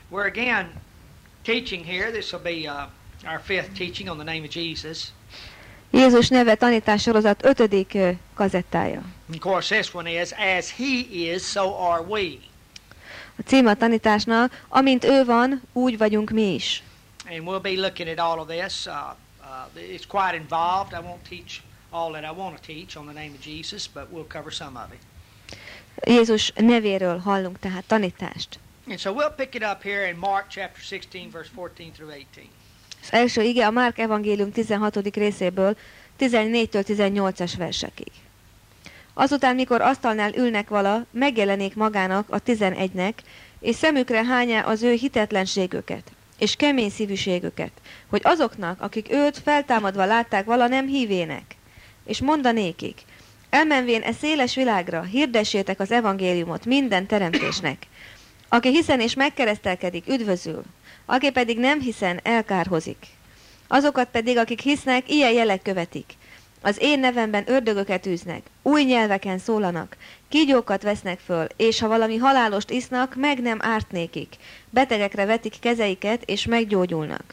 We're again teaching here. This will be our fifth teaching on the name of Jesus. Jézus neve tanítás sorozat 5. kazettája. Of course, this one is, as he is, so are we. A címe a tanításnak, amint ő van, úgy vagyunk mi is. And we'll be looking at all of this. It's quite involved. I won't teach all that I want to teach on the name of Jesus, but we'll cover some of it. Jézus nevéről hallunk tehát tanítást. And so we'll pick it up here in Mark chapter 16, verse 14 through 18. Az első ige a Márk evangélium 16. részéből 14-től 18-as versekig. Azután, mikor asztalnál ülnek vala, megjelenik magának a 11-nek, és szemükre hányá az ő hitetlenségüket, és kemény szívűségüket, hogy azoknak, akik őt feltámadva látták, vala nem hívének. És mondanékik, elmenvén e széles világra, hirdessétek az evangéliumot minden teremtésnek. Aki hiszen és megkeresztelkedik, üdvözül, aki pedig nem hiszen, elkárhozik. Azokat pedig, akik hisznek, ilyen jelek követik. Az én nevemben ördögöket űznek, új nyelveken szólanak, kígyókat vesznek föl, és ha valami halálost isznak, meg nem árt nékik. Betegekre vetik kezeiket, és meggyógyulnak.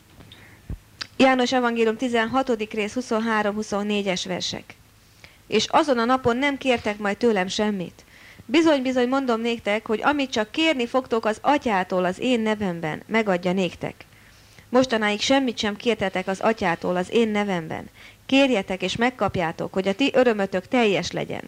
János evangélium 16. rész 23-24-es versek. És azon a napon nem kértek majd tőlem semmit. Bizony-bizony mondom néktek, hogy amit csak kérni fogtok az atyától az én nevemben, megadja néktek. Mostanáig semmit sem kértetek az atyától az én nevemben. Kérjetek és megkapjátok, hogy a ti örömötök teljes legyen.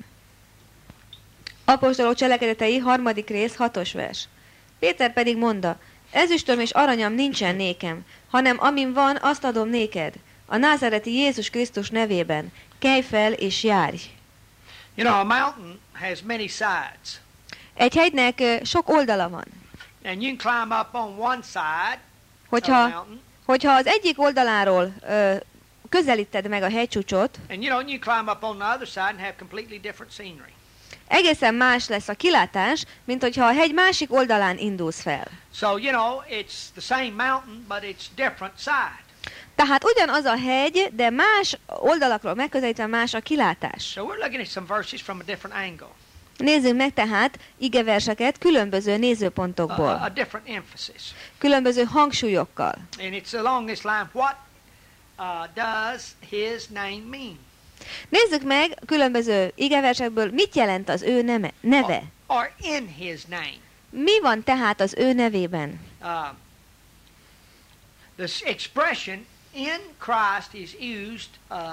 Apostolok cselekedetei 3. rész 6. vers. Péter pedig mondta, ezüstöm és aranyam nincsen nékem, hanem amin van, azt adom néked. A názáreti Jézus Krisztus nevében. Kelj fel és járj! You know, a mountain has many sides. Egy hegynek sok oldala van. And you can climb up on one side of the mountain. Hogyha az egyik oldaláról közelíted meg a hegycsúcsot, And you climb up on the other side and have completely different scenery. egészen más lesz a kilátás, mint hogyha a hegy másik oldalán indulsz fel. So, it's the same mountain, but it's different side. Tehát ugyanaz a hegy, de más oldalakról megközelítve más a kilátás. So we're looking at some verses from a different angle. Nézzünk meg tehát igeverseket különböző nézőpontokból, A different emphasis. különböző hangsúlyokkal. And it's along this line, what does his name mean? Nézzük meg különböző igeversekből, mit jelent az ő neve. Or in his name. Mi van tehát az ő nevében? This expression in Christ is used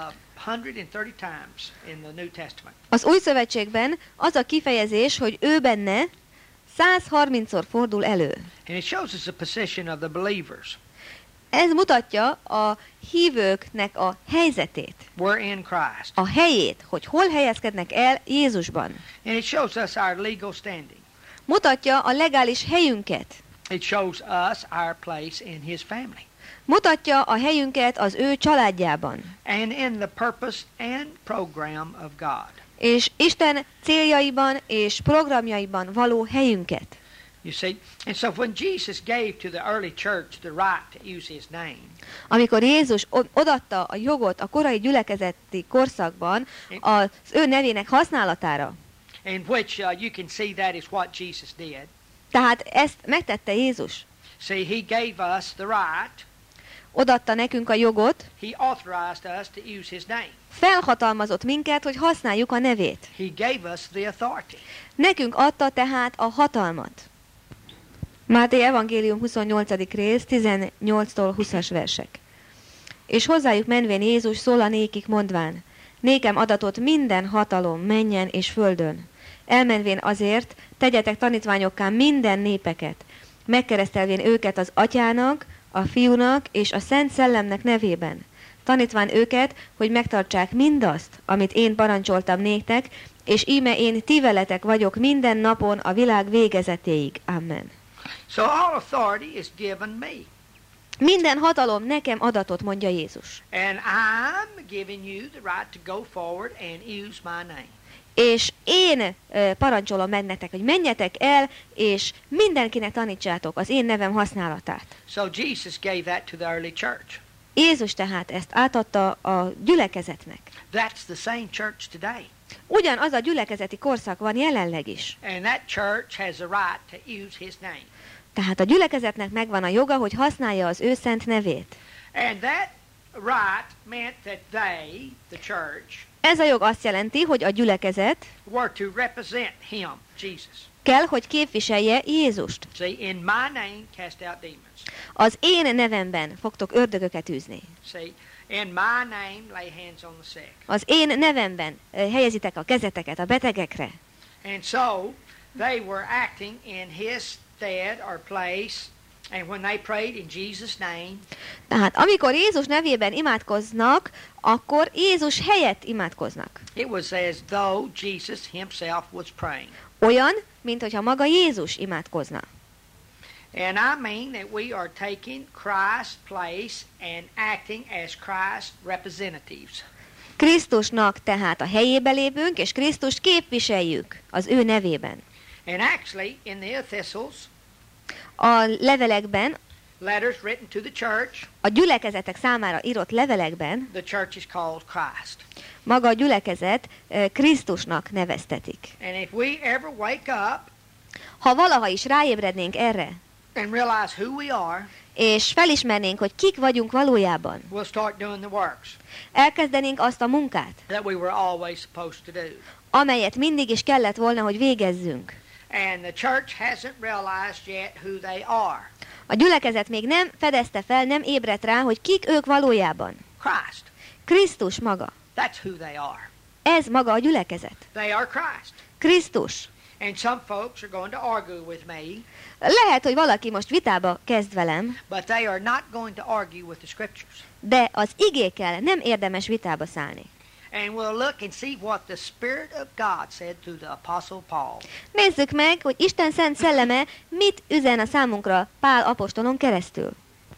130 times in the New Testament. Az Új Szövetségben az a kifejezés, hogy ő benne 130-szor fordul elő. And it shows us the position of the believers. Ez mutatja a hívőknek a helyzetét, We're in Christ. a helyét, hogy hol helyezkednek el Jézusban. And it shows us our legal standing. Mutatja a legális helyünket. It shows us our place in his family. Mutatja a helyünket az ő családjában. And in the purpose and program of God. És Isten céljaiban és programjaiban való helyünket. You see, and so when Jesus gave to the early church the right to use his name, amikor Jézus odatta a jogot a korai gyülekezeti korszakban az ő nevének használatára, in which you can see that is what Jesus did. Tehát ezt megtette Jézus. See, he gave us the right. Odatta nekünk a jogot, He authorized us to use his name. felhatalmazott minket, hogy használjuk a nevét. He gave us the authority. Nekünk adta tehát a hatalmat. Máté evangélium 28. rész 18-tól 20-as versek. És hozzájuk menvén Jézus szól a nékik mondván, nékem adatot minden hatalom mennyen és földön. Elmenvén azért, tegyetek tanítványokká minden népeket, megkeresztelvén őket az Atyának, a Fiúnak és a Szent Szellemnek nevében. Tanítván őket, hogy megtartsák mindazt, amit én parancsoltam néktek, és íme én ti veletek vagyok minden napon a világ végezetéig. Amen. So all authority is given me. Minden hatalom nekem adatot, mondja Jézus. And I'm giving you the right to go forward and use my name. És én parancsolom meg nektek, hogy menjetek el, és mindenkinek tanítsátok az én nevem használatát. So Jesus gave that to the early church. Jézus tehát ezt átadta a gyülekezetnek. That's the same church today. Ugyanaz a gyülekezeti korszak van jelenleg is. And that church has a right to use his name. Tehát a gyülekezetnek megvan a joga, hogy használja az ő szent nevét. And that right meant that they, the church, Ez a jog azt jelenti, hogy a gyülekezet were to represent him, Jesus. kell, hogy képviselje Jézust. See, in my name cast out demons. Az én nevemben fogtok ördögöket űzni. See, in my name lay hands on the sick. Az én nevemben helyezitek a kezeteket a betegekre. And so they were acting in his stead or place, and when they prayed in Jesus' name, Tehát amikor Jézus nevében imádkoznak, akkor Jézus helyett imádkoznak. it was as though Jesus himself was praying. Olyan, mint hogyha maga Jézus imádkozna. And I mean that we are taking Christ's place and acting as Christ's representatives. Krisztusnak tehát a helyébe lépünk, és Krisztust képviseljük az ő nevében. And actually, in the epistles, A levelekben, letters written to the church, a gyülekezetek számára írott levelekben the church is called Christ. maga a gyülekezet Krisztusnak neveztetik. And if we ever wake up Ha valaha is ráébrednénk erre, and realize who we are, és felismernénk, hogy kik vagyunk valójában, we'll start doing the works elkezdenénk azt a munkát, that we were always supposed to do. amelyet mindig is kellett volna, hogy végezzünk. And the church hasn't realized yet who they are. A gyülekezet még nem fedezte fel, nem ébredt rá, hogy kik ők valójában. Christ. Krisztus maga. That's who they are. Ez maga a gyülekezet. They are Christ. Krisztus. And some folks are going to argue with me, Lehet, hogy valaki most vitába kezd velem, but they are not going to argue with the scriptures. de az igékkel nem érdemes vitába szállni. And we'll look and see what the Spirit of God said through the Apostle Paul. Nézzük meg, hogy Isten szent szelleme mit üzen a számunkra Pál apostolon keresztül.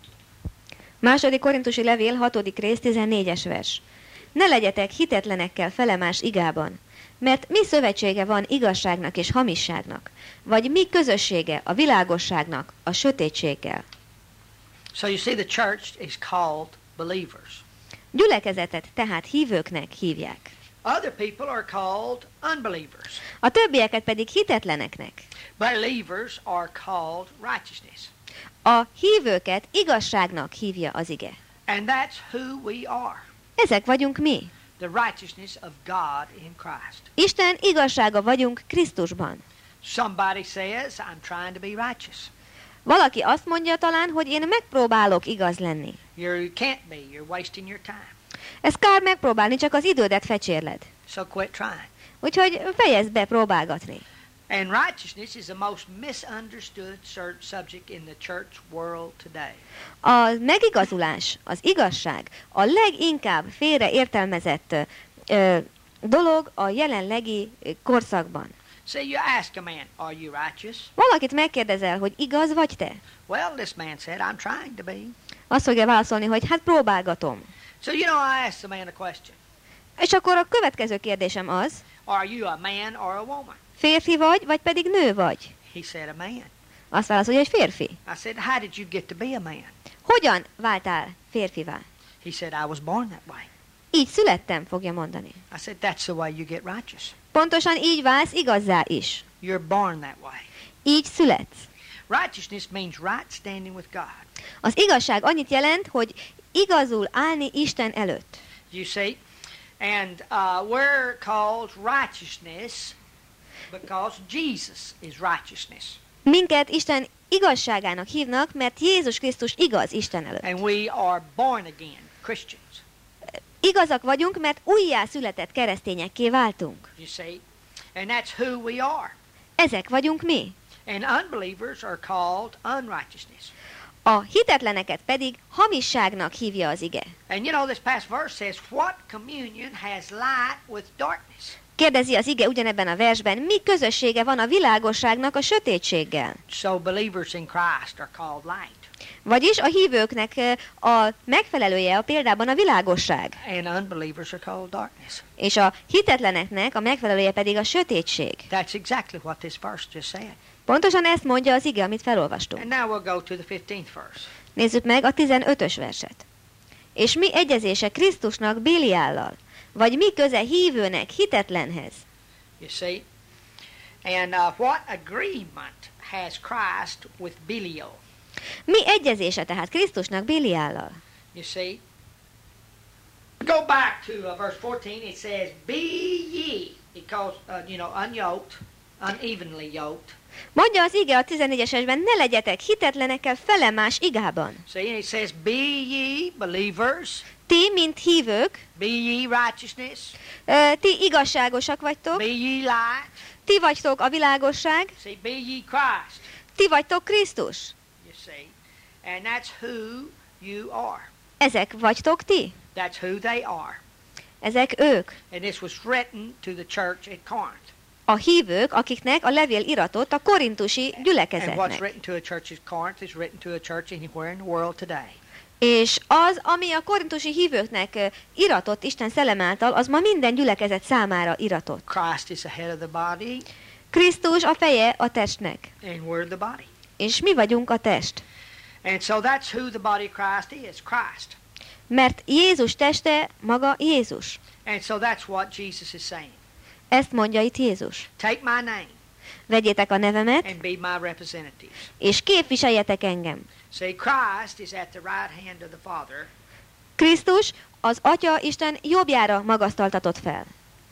2. Korintusi levél 6. rész 14-es vers. Ne legyetek hitetlenekkel felemás igában, mert mi szövetsége van igazságnak és hamisságnak, vagy mi közössége a világosságnak a sötétséggel. So you see, the church is called believers. Gyülekezetet tehát hívőknek hívják. Other people are called unbelievers. A többieket pedig hitetleneknek. Believers are called righteousness. A hívőket igazságnak hívja az ige. And that's who we are. Ezek vagyunk mi. The righteousness of God in Christ. Isten igazsága vagyunk Krisztusban. Somebody says, I'm trying to be righteous. Valaki azt mondja talán, hogy én megpróbálok igaz lenni. You can't be. You're wasting your time. Ez kár megpróbálni, csak az idődet fecsérled. So quit trying. Úgyhogy fejezd be próbálgatni. And righteousness is the most misunderstood subject in the church world today. A megigazulás, az igazság a leginkább félreértelmezett dolog a jelenlegi korszakban. See, you ask a man, are you righteous? Valakit megkérdezel, hogy igaz vagy te? Well, this man said, I'm trying to be. Azt fogja válaszolni, hogy hát próbálgatom. So, you know, I asked the man a question. És akkor a következő kérdésem az, Are you a man or a woman? férfi vagy pedig nő vagy? He said, a man. Azt válaszolja, hogy férfi. I said, how did you get to be a man? Hogyan váltál férfivá? He said, I was born that way. Így születtem, fogja mondani. I said, that's the way you get righteous. Pontosan így válsz igazzá is. You're born that way. Így születsz. Righteousness means right standing with God. Az igazság annyit jelent, hogy igazul állni Isten előtt. You see? And we're called righteousness because Jesus is righteousness. Minket Isten igazságának hívnak, mert Jézus Krisztus igaz Isten előtt. And we are born again Christians. Igazak vagyunk, mert újjá született keresztényekké váltunk. You see? And that's who we are. Ezek vagyunk mi. And unbelievers are called unrighteousness. A hitetleneket pedig hamisságnak hívja az ige. And you know, this past verse says, what communion has light with darkness? Kérdezi az ige ugyanebben a versben, mi közössége van a világosságnak a sötétséggel. So believers in Christ are called light. Vagyis a hívőknek a megfelelője a példában a világosság. And unbelievers are called darkness. És a hitetleneknek a megfelelője pedig a sötétség. That's exactly what this verse just said. Pontosan ezt mondja az ige, amit felolvastunk. And now we'll go to the 15th verse. Nézzük meg a 15-ös verset. És mi egyezése Krisztusnak Béliállal? Vagy mi köze hívőnek hitetlenhez? You see? And what agreement has Christ with Belial? Mi egyezése tehát Krisztusnak Béliállal? You see? Go back to verse 14. It says, "Be ye," because unyoked, unevenly yoked. Mondja az ige a 14-esben, ne legyetek hitetlenekkel felemás igában. See, and it says, "Be ye believers." Ti, mint hívők, Be ye righteousness. ti igazságosak vagytok, Be ye light. ti vagytok a világosság, See, be ye Christ. ti vagytok Krisztus. You see, and that's who you are. Ezek vagytok ti. That's who they are. Ezek ők. And this was written to the church at Corinth. A hívők, akiknek a levél iratott a korintusi And what's gyülekezetnek. written to a church at Corinth is written to a church anywhere in the world today. És az, ami a korintusi hívőknek iratott Isten szellem által, az ma minden gyülekezet számára iratott. Christ is the head of the body, Krisztus a feje a testnek, and we're the body. és mi vagyunk a test. And so that's who the body of Christ is, Christ. Mert Jézus teste maga Jézus. And so that's what Jesus is saying. Ezt mondja itt Jézus. Take my name Vegyétek a nevemet, and be my representatives. és képviseljetek engem. See, Christ is at the right hand of the Father, Krisztus az Atya Isten jobbjára magasztaltatott fel.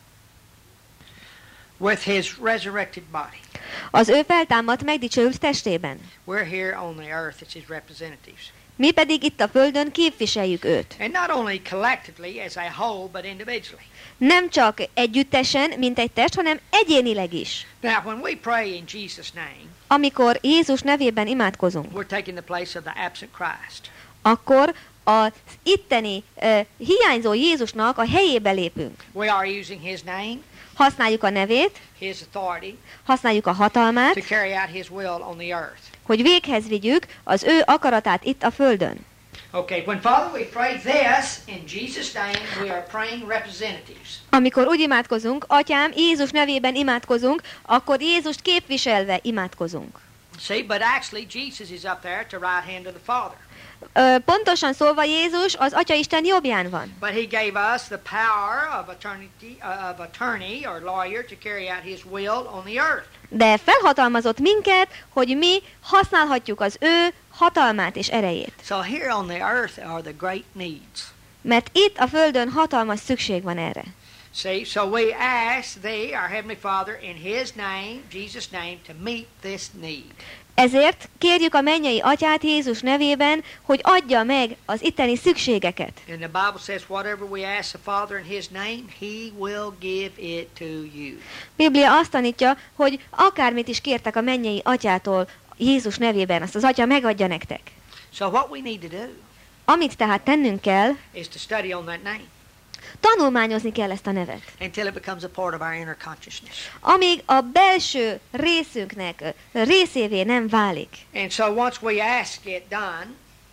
with his resurrected body. Az ő feltámadt, megdicsőült testében. We're here on the earth as his representatives. Mi pedig itt a földön képviseljük őt. And not only collectively as a whole, but individually. Nem csak együttesen, mint egy test, hanem egyénileg is. Now, when we pray in Jesus' name, Amikor Jézus nevében imádkozunk, we're taking the place of the absent Christ. akkor az itteni hiányzó Jézusnak a helyébe lépünk. We are using his name, Használjuk a nevét, his authority, használjuk a to hatalmát, carry out his will on the earth. hogy véghez vigyük az ő akaratát itt a földön. Okay, when Father, we pray this in Jesus' name, we are praying representatives. Amikor úgy imádkozunk, Atyám, Jézus nevében imádkozunk, akkor Jézust képviselve imádkozunk. See, but actually Jesus is up there at the right hand of the Father. Pontosan szólva Jézus az Atya Isten jobbján van. But he gave us the power of attorney or lawyer to carry out his will on the earth. De felhatalmazott minket, hogy mi használhatjuk az ő hatalmát és erejét. So here on the earth are the great needs. Mert itt a földön hatalmas szükség van erre. See, so we ask thee, our Heavenly Father, in his name, Jesus' name, to meet this need. Ezért kérjük a mennyei Atyát Jézus nevében, hogy adja meg az itteni szükségeket. And the Bible says, whatever we ask the Father in his name, he will give it to you. Biblia azt tanítja, hogy akármit is kértek a mennyei Atyától Jézus nevében, azt az Atya megadja nektek. So what we need to do Amit tehát tennünk kell, is to study on that name tanulmányozni kell ezt a nevet. until it becomes a part of our inner consciousness. Amíg a belső részünknek részévé nem válik. And so once we ask it done,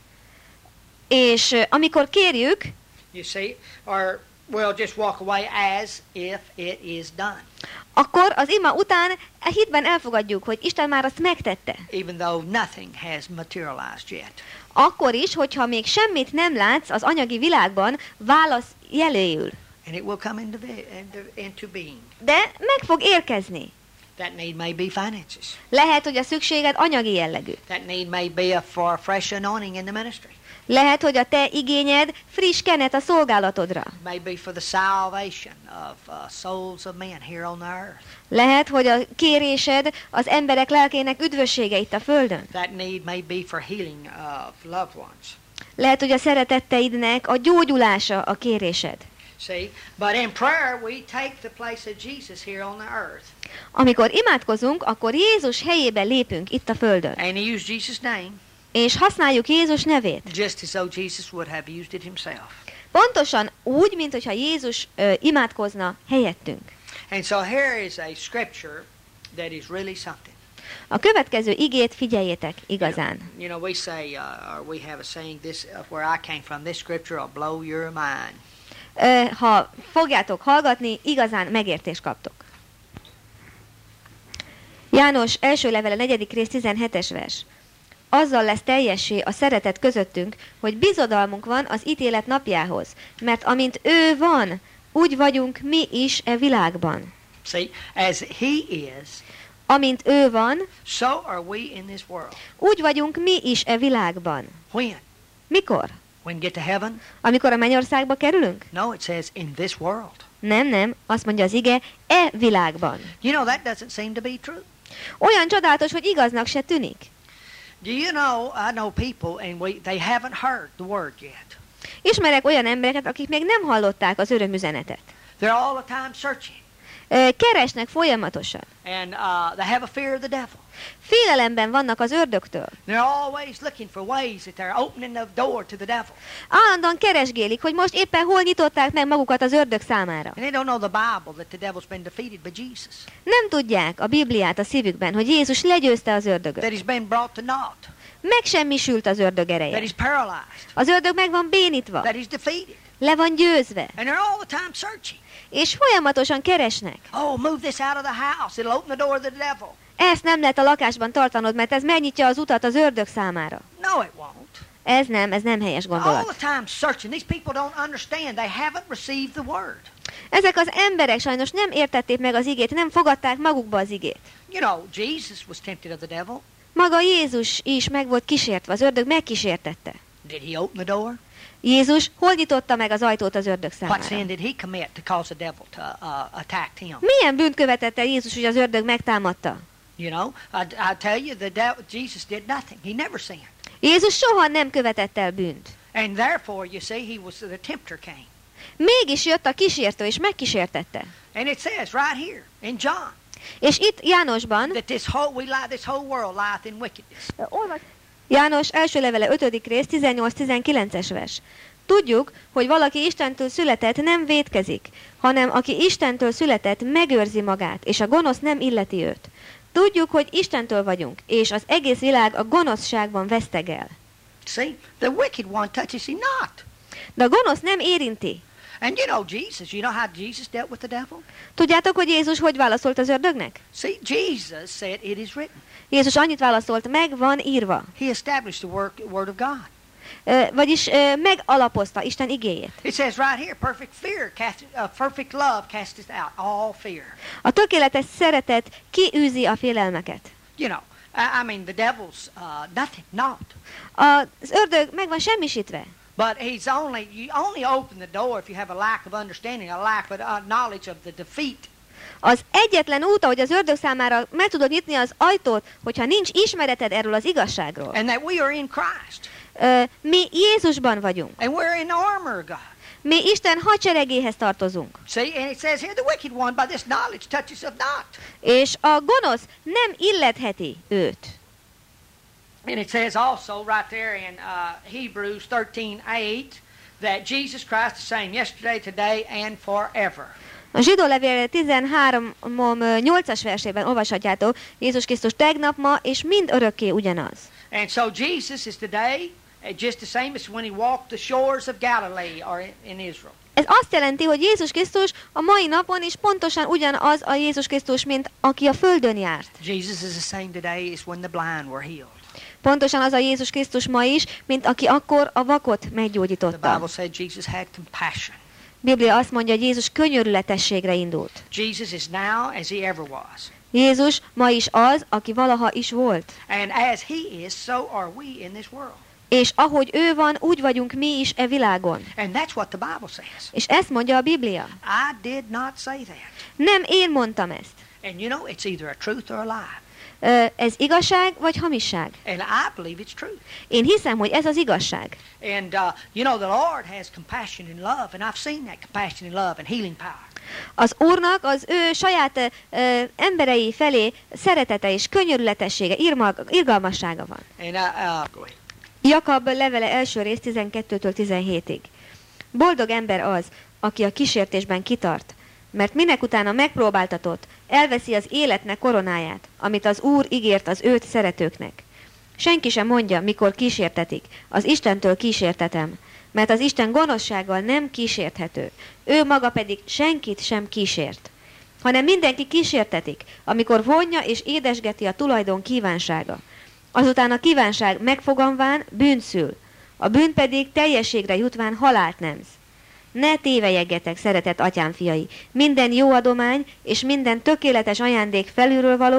És amikor kérjük, you see, or we'll just walk away as if it is done, akkor az ima után a hitben elfogadjuk, hogy Isten már azt megtette. even though nothing has materialized yet. Akkor is, hogyha még semmit nem látsz az anyagi világban, válasz jeléül. And it will come into being. De meg fog érkezni. That need may be finances. Lehet, hogy a szükséged anyagi jellegű. That need may be for fresh anointing in the ministry. Lehet, hogy a te igényed friss kenet a szolgálatodra. May be for the salvation of souls of men here on the earth. Lehet, hogy a kérésed az emberek lelkének üdvössége itt a földön. That need may be for healing of loved ones. Lehet, hogy a szeretetteidnek a gyógyulása a kérésed. See, but in prayer we take the place of Jesus here on the earth. Amikor imádkozunk, akkor Jézus helyébe lépünk itt a földön. And he used Jesus' name És használjuk Jézus nevét. just as though Jesus would have used it himself. Pontosan úgy, mint hogyha Jézus imádkozna helyettünk. And so here is a scripture that is really something. A következő igét figyeljétek igazán. You know, we say, or we have a saying, this where I came from, this scripture will blow your mind. Ha fogjátok hallgatni, igazán megértést kaptok. János első levele 4. rész 17-es vers. Azzal lesz teljessé a szeretet közöttünk, hogy bizodalmunk van az ítélet napjához, mert amint ő van, úgy vagyunk mi is e világban. See, as he is, Amint ő van, so are we in this world. úgy vagyunk mi is e világban. When? Mikor? When we get to heaven? Amikor a mennyországba kerülünk? No, it says in this world. Nem, azt mondja az ige, e világban. You know, that doesn't seem to be true. Olyan csodálatos, hogy igaznak se tűnik. Do you know, I know people, and they haven't heard the word yet. Ismerek olyan embereket, akik még nem hallották az örömüzenetet. They're all the time searching. Keresnek folyamatosan. And they have a fear of the devil. Félelemben vannak az ördögtől. They're always looking for ways that they're opening the door to the devil. Állandóan keresgélik, hogy most éppen hol nyitották meg magukat az ördög számára. And they don't know the Bible that the devil's been defeated by Jesus. Nem tudják a Bibliát a szívükben, hogy Jézus legyőzte az ördögöt. That he's been brought to naught. Megsemmisült az ördög ereje. That he's paralyzed. Az ördög meg van bénítva. That he's defeated. Le van győzve. And they're all the time searching. És folyamatosan keresnek. Oh, move this out of the house. It'll open the door to the devil. Ezt nem lehet a lakásban tartanod, mert ez megnyitja az utat az ördög számára. No, it won't. Ez nem helyes All gondolat. the time searching. These people don't understand. They haven't received the word. Ezek az emberek sajnos nem értették meg az igét, nem fogadták magukba az igét. You know, Jesus was tempted of the devil. Maga Jézus is meg volt kísértve, az ördög megkísértette. Did he open the door? Jézus hol nyitotta meg az ajtót az ördög What sin számára? did he commit to cause the devil to attack him? Milyen bűnt követett el Jézus, hogy az ördög megtámadta? You know, I tell you, Jesus did nothing. He never sinned. Jézus soha nem követett el bűnt. And therefore, you see, the tempter came. Mégis jött a kísértő, és megkísértette. And it says right here in John És itt Jánosban, that this whole world lieth in wickedness. János első levele 5. rész 18-19-es vers. Tudjuk, hogy valaki Istentől született, nem vétkezik, hanem aki Istentől született, megőrzi magát, és a gonosz nem illeti őt. Tudjuk, hogy Istentől vagyunk, és az egész világ a gonoszságban vesztegel. See, the wicked one touches him not. De a gonosz nem érinti. And you know you know how Jesus dealt with the devil? Tudjátok, hogy Jézus hogy válaszolt az ördögnek? See, Jesus said it is written. Jézus annyit válaszolt, meg van írva. He established the word of God. Vagyis megalapozta Isten igéjét. It says right here, perfect love casteth out all fear. A tökéletes szeretet kiűzi a félelmeket. You know, I mean the devil's nothing, not. Az ördög meg van semmisítve. But you only open the door if you have a lack of understanding, a lack of knowledge of the defeat. Az egyetlen út, hogy az ördög számára meg tudod nyitni az ajtót, hogyha nincs ismereted erről az igazságról. And that we are in Christ. Mi Jézusban vagyunk. And we're in the armor of God. Mi Isten hadseregéhez tartozunk. See, and it says here, the wicked one by this knowledge touches of not. És a gonosz nem illetheti őt. And it says also right there in Hebrews 13:8 that Jesus Christ the same yesterday, today, and forever. A Zsidó levél 13:8-as versében olvashatjátok, Jézus Krisztus tegnap, ma és mind örökké ugyanaz. And so Jesus is today just the same as when he walked the shores of Galilee or in Israel. Ez azt jelenti, hogy Jézus Krisztus a mai napon is pontosan ugyanaz a Jézus Krisztus, mint aki a földön járt. Jesus is the same today as when the blind were healed. Pontosan az a Jézus Krisztus ma is, mint aki akkor a vakot The meggyógyította. Bible said Jesus had compassion. Biblia azt mondja, hogy Jézus könyörületességre indult. Jesus is now as he ever was. Jézus ma is az, aki valaha is volt. And as he is, so are we in this world. És ahogy ő van, úgy vagyunk mi is e világon. And that's what the Bible says. És ezt mondja a Biblia. I did not say that. Nem én mondtam ezt. And you know, it's either a truth or a lie. Ez igazság vagy hamisság? And I believe it's true. Én hiszem, hogy ez az igazság. And you know, the Lord has compassion and love, and I've seen that compassion and love and healing power. Az Úrnak az ő saját emberei felé szeretete és könyörületessége, irgalmassága van. And go ahead. Jakab levele első rész 12-től 17-ig. Boldog ember az, aki a kísértésben kitart, mert minek utána megpróbáltatott, elveszi az életnek koronáját, amit az Úr ígért az őt szeretőknek. Senki sem mondja, mikor kísértetik, az Istentől kísértetem, mert az Isten gonoszsággal nem kísérthető, ő maga pedig senkit sem kísért. Hanem mindenki kísértetik, amikor vonja és édesgeti a tulajdon kívánsága. Azután a kívánság megfoganván bűn szül, a bűn pedig teljességre jutván halált nemz. Ne tévejegjetek, szeretett atyám fiai, minden jó adomány és minden tökéletes ajándék felülről való,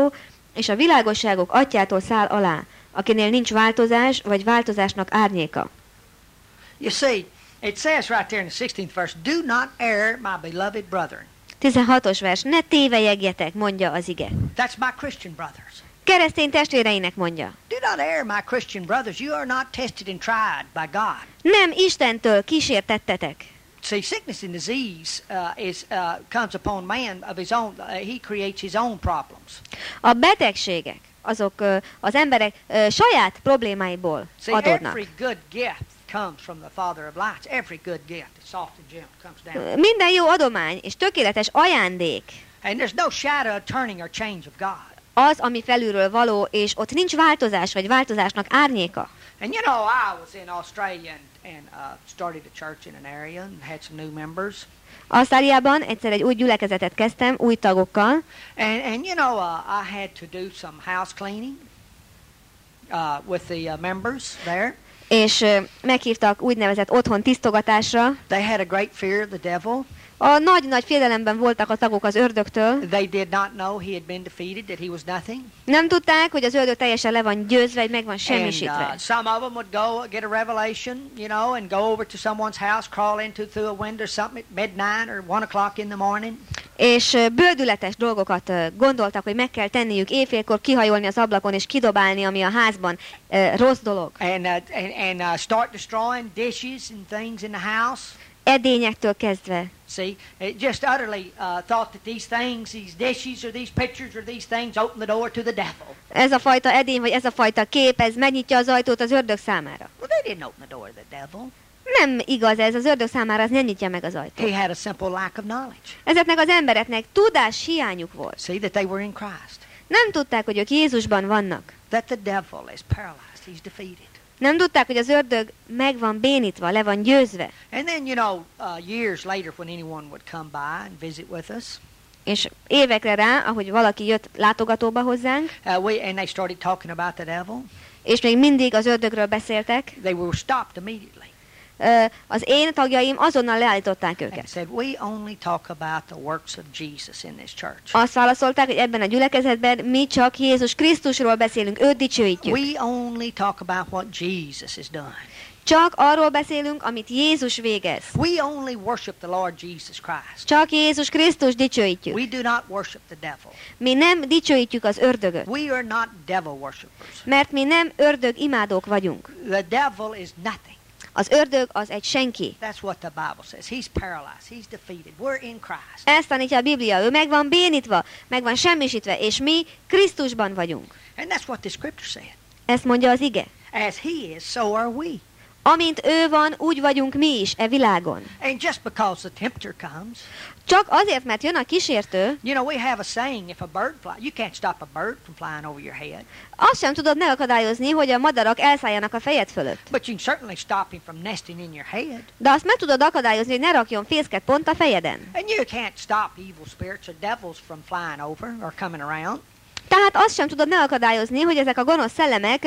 és a világosságok atyától száll alá, akinél nincs változás, vagy változásnak árnyéka. You see, it says right there in the 16th verse, do not err, my beloved brethren. 16-os vers, ne tévejegjetek, mondja az ige. That's my Christian brothers. Keresztény testvéreinek mondja. Do not err, my Christian brothers. You are not tested and tried by God. Nem Istentől kísértettetek. See, sickness and disease comes upon man of his own. He creates his own problems. A betegségek, azok az emberek saját problémáiból See, adódnak. every good gift comes from the Father of lights. Every good gift, it's soft and gentle, comes down. Minden jó adomány és tökéletes ajándék And there's no shadow of turning or change of God. az, ami felülről való, és ott nincs változás, vagy változásnak árnyéka. And you know, I was in Australia and started a church in an area and had some new members. Ausztráliában egyszer egy új gyülekezetet kezdtem, új tagokkal, And you know, I had to do some house cleaning with the members there. és meghívtak úgynevezett otthon tisztogatásra. They had a great fear of the devil. A nagy-nagy félelemben voltak a tagok az ördögtől. They did not know he had been defeated, that he was nothing. Nem tudták, hogy az ördög teljesen le van győzve, vagy meg van semmisítve. And some of them would go get a revelation, you know, and go over to someone's house, crawl into through a window or something at midnight or 1 o'clock in the morning. És bődületes dolgokat gondoltak, hogy meg kell tenniük éjfélkor, kihajolni az ablakon és kidobálni, ami a házban rossz dolog. And start destroying dishes and things in the house. Edényektől kezdve. See, it just utterly thought that these things, these dishes or these pictures or these things open the door to the devil. Ez a fajta edény, vagy ez a fajta kép, ez megnyitja az ajtót az ördög számára. Well, they didn't open the door to the devil. Nem igaz ez, az ördög számára az nem nyitja meg az ajtót. He had a simple lack of knowledge. Ezeknek az embereknek tudás hiányuk volt. See, that they were in Christ. Nem tudták, hogy ők Jézusban vannak. That the devil is paralyzed, he's defeated. Nem tudták, hogy az ördög meg van bénítva, le van győzve. And then, you know, years later when anyone would come by and visit with us, És évekre rá, ahogy valaki jött látogatóba hozzánk, and they started talking about the devil, és még mindig az ördögről beszéltek, they were stopped immediately az én tagjaim azonnal leállították and őket. said, we only talk about the works of Jesus in this church. Azt válaszolták, hogy ebben a gyülekezetben mi csak Jézus Krisztusról beszélünk, őt dicsőítjük. We only talk about what Jesus has done. Csak arról beszélünk, amit Jézus végez. We only worship the Lord Jesus Christ. Csak Jézus Krisztus dicsőítjük. We do not worship the devil. Mi nem dicsőítjük az ördögöt, We are not devil worshippers. mert mi nem ördög imádók vagyunk. The devil is nothing. Az ördög az egy senki. That's what the Bible says. He's paralyzed. He's defeated. We're in Christ. Ezt tanítja a Biblia, ő meg van bénítva, meg van semmisítve, és mi Krisztusban vagyunk. And that's what the scripture said. Ezt mondja az ige. As he is, so are we. Amint ő van, úgy vagyunk mi is e világon. And just because the tempter comes, Csak azért, mert jön a kísértő, you know, we have a saying, if a bird flies, you can't stop a bird from flying over your head, azt sem tudod megakadályozni, hogy a madarak elszálljanak a fejed fölött. but you can certainly stop him from nesting in your head. De azt meg tudod akadályozni, hogy ne rakjon fészket pont a fejeden. And you can't stop evil spirits or devils from flying over or coming around. Tehát azt sem tudod megakadályozni, hogy ezek a gonosz szellemek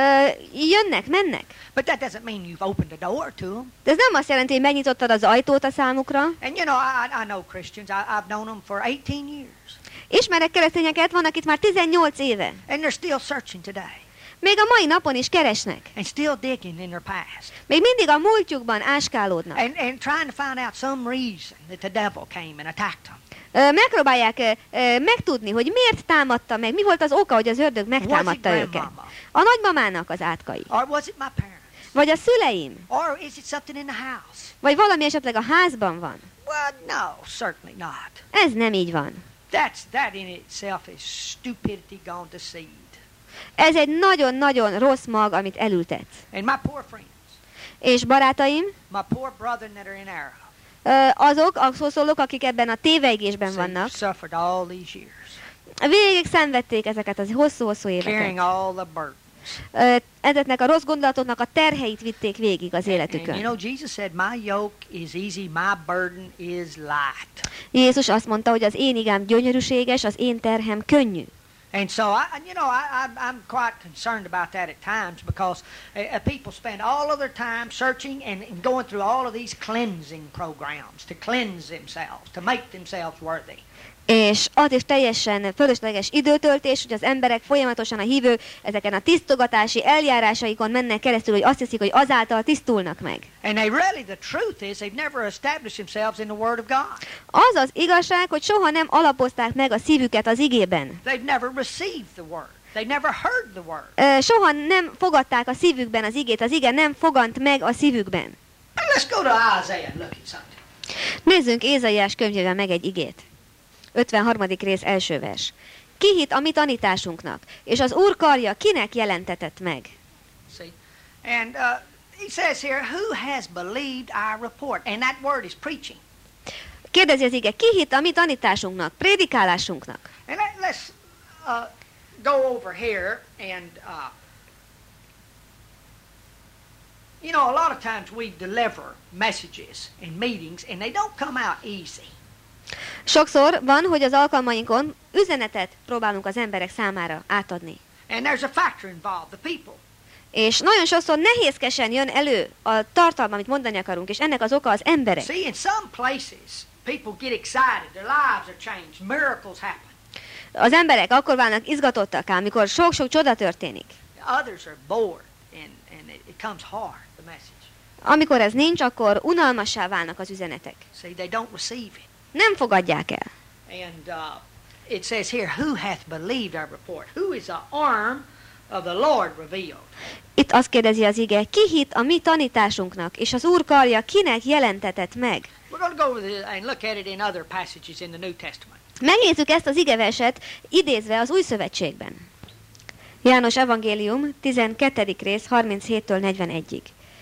jönnek, mennek. But that doesn't mean you've opened the door to them. De ez nem azt jelenti, hogy megnyitottad az ajtót a számukra. And you know, I know Christians. I've known them for 18 years. Ismerek keresztényeket, vannak itt már 18 éve. And they're still searching today. Még a mai napon is keresnek. And still digging in their past. Még mindig a múltjukban áskálódnak. And trying to find out some reason that the devil came and attacked them. Megpróbálják megtudni, hogy miért támadta meg, mi volt az oka, hogy az ördög megtámadta őket. A nagymamának az átkai. Or was it my parents? Vagy a szüleim. Or is it something in the house? Vagy valami esetleg a házban van. Well, no, certainly not. Ez nem így van. That in itself is stupidity gone to seed. Ez egy nagyon-nagyon rossz mag, amit elültetsz. And my poor friends, És barátaim, my poor brethren that are in error, azok a szószólók, akik ebben a tévejgésben vannak, suffered all these years, végig szenvedték ezeket az hosszú-hosszú carrying éveket. all the burdens. Ezeknek a rossz gondolatoknak a terheit vitték végig az And you életükön. know, Jesus said, my yoke is easy, my burden is light. Jézus azt mondta, hogy az én igám gyönyörűséges, az én terhem könnyű. And so, I'm quite concerned about that at times because people spend all of their time searching and going through all of these cleansing programs to cleanse themselves, to make themselves worthy. És az is teljesen fölösleges időtöltés, hogy az emberek folyamatosan a hívők ezeken a tisztogatási eljárásaikon mennek keresztül, hogy azt hiszik, hogy azáltal tisztulnak meg. And they really, the truth is, they've never established themselves in the Word of God. Az az igazság, hogy soha nem alapozták meg a szívüket az igében. They've never received the Word. They've never heard the Word. Soha nem fogadták a szívükben az igét, az ige nem fogant meg a szívükben. And let's go to Isaiah and look at something. Nézzünk Ézaiás könyvében meg egy igét. 53. rész első vers. Ki hitt a mi tanításunknak, és az Úr karja kinek jelentetett meg? See? And he says here, who has believed our report? And that word is preaching. Kérdezi az ige, ki hitt a mi tanításunknak, prédikálásunknak? And let's go over here and, you know, a lot of times we deliver messages in meetings and they don't come out easy. Sokszor van, hogy az alkalmainkon üzenetet próbálunk az emberek számára átadni. And there's a factor involved, the people. És nagyon sokszor nehézkesen jön elő a tartalma, amit mondani akarunk, és ennek az oka az emberek. See, in some places, people get excited, their lives are changed, miracles happen. Az emberek akkor válnak izgatottak, amikor sok-sok csoda történik. Others are bored, and it comes hard, the message. Amikor ez nincs, akkor unalmassá válnak az üzenetek. See, they don't receive it. Nem fogadják el. And it says here, who hath believed our report? Who is the arm of the Lord revealed? Itt azt kérdezi az ige, ki hitt a mi tanításunknak, és az Úr karja kinek jelentetett meg? We're going to go over and look at it in other passages in the New Testament. Megnézzük ezt az igeverset idézve az Új Szövetségben. János evangélium, 12. rész, 37-től 41-ig.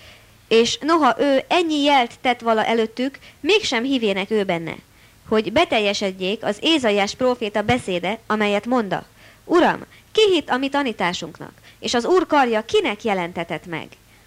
És noha ő ennyi jelt tett vala előttük, mégsem hívének ő benne, hogy beteljesedjék az Ézaiás próféta beszéde, amelyet monda. Uram, ki hitt a mi tanításunknak, és az Úr karja kinek jelentetett meg?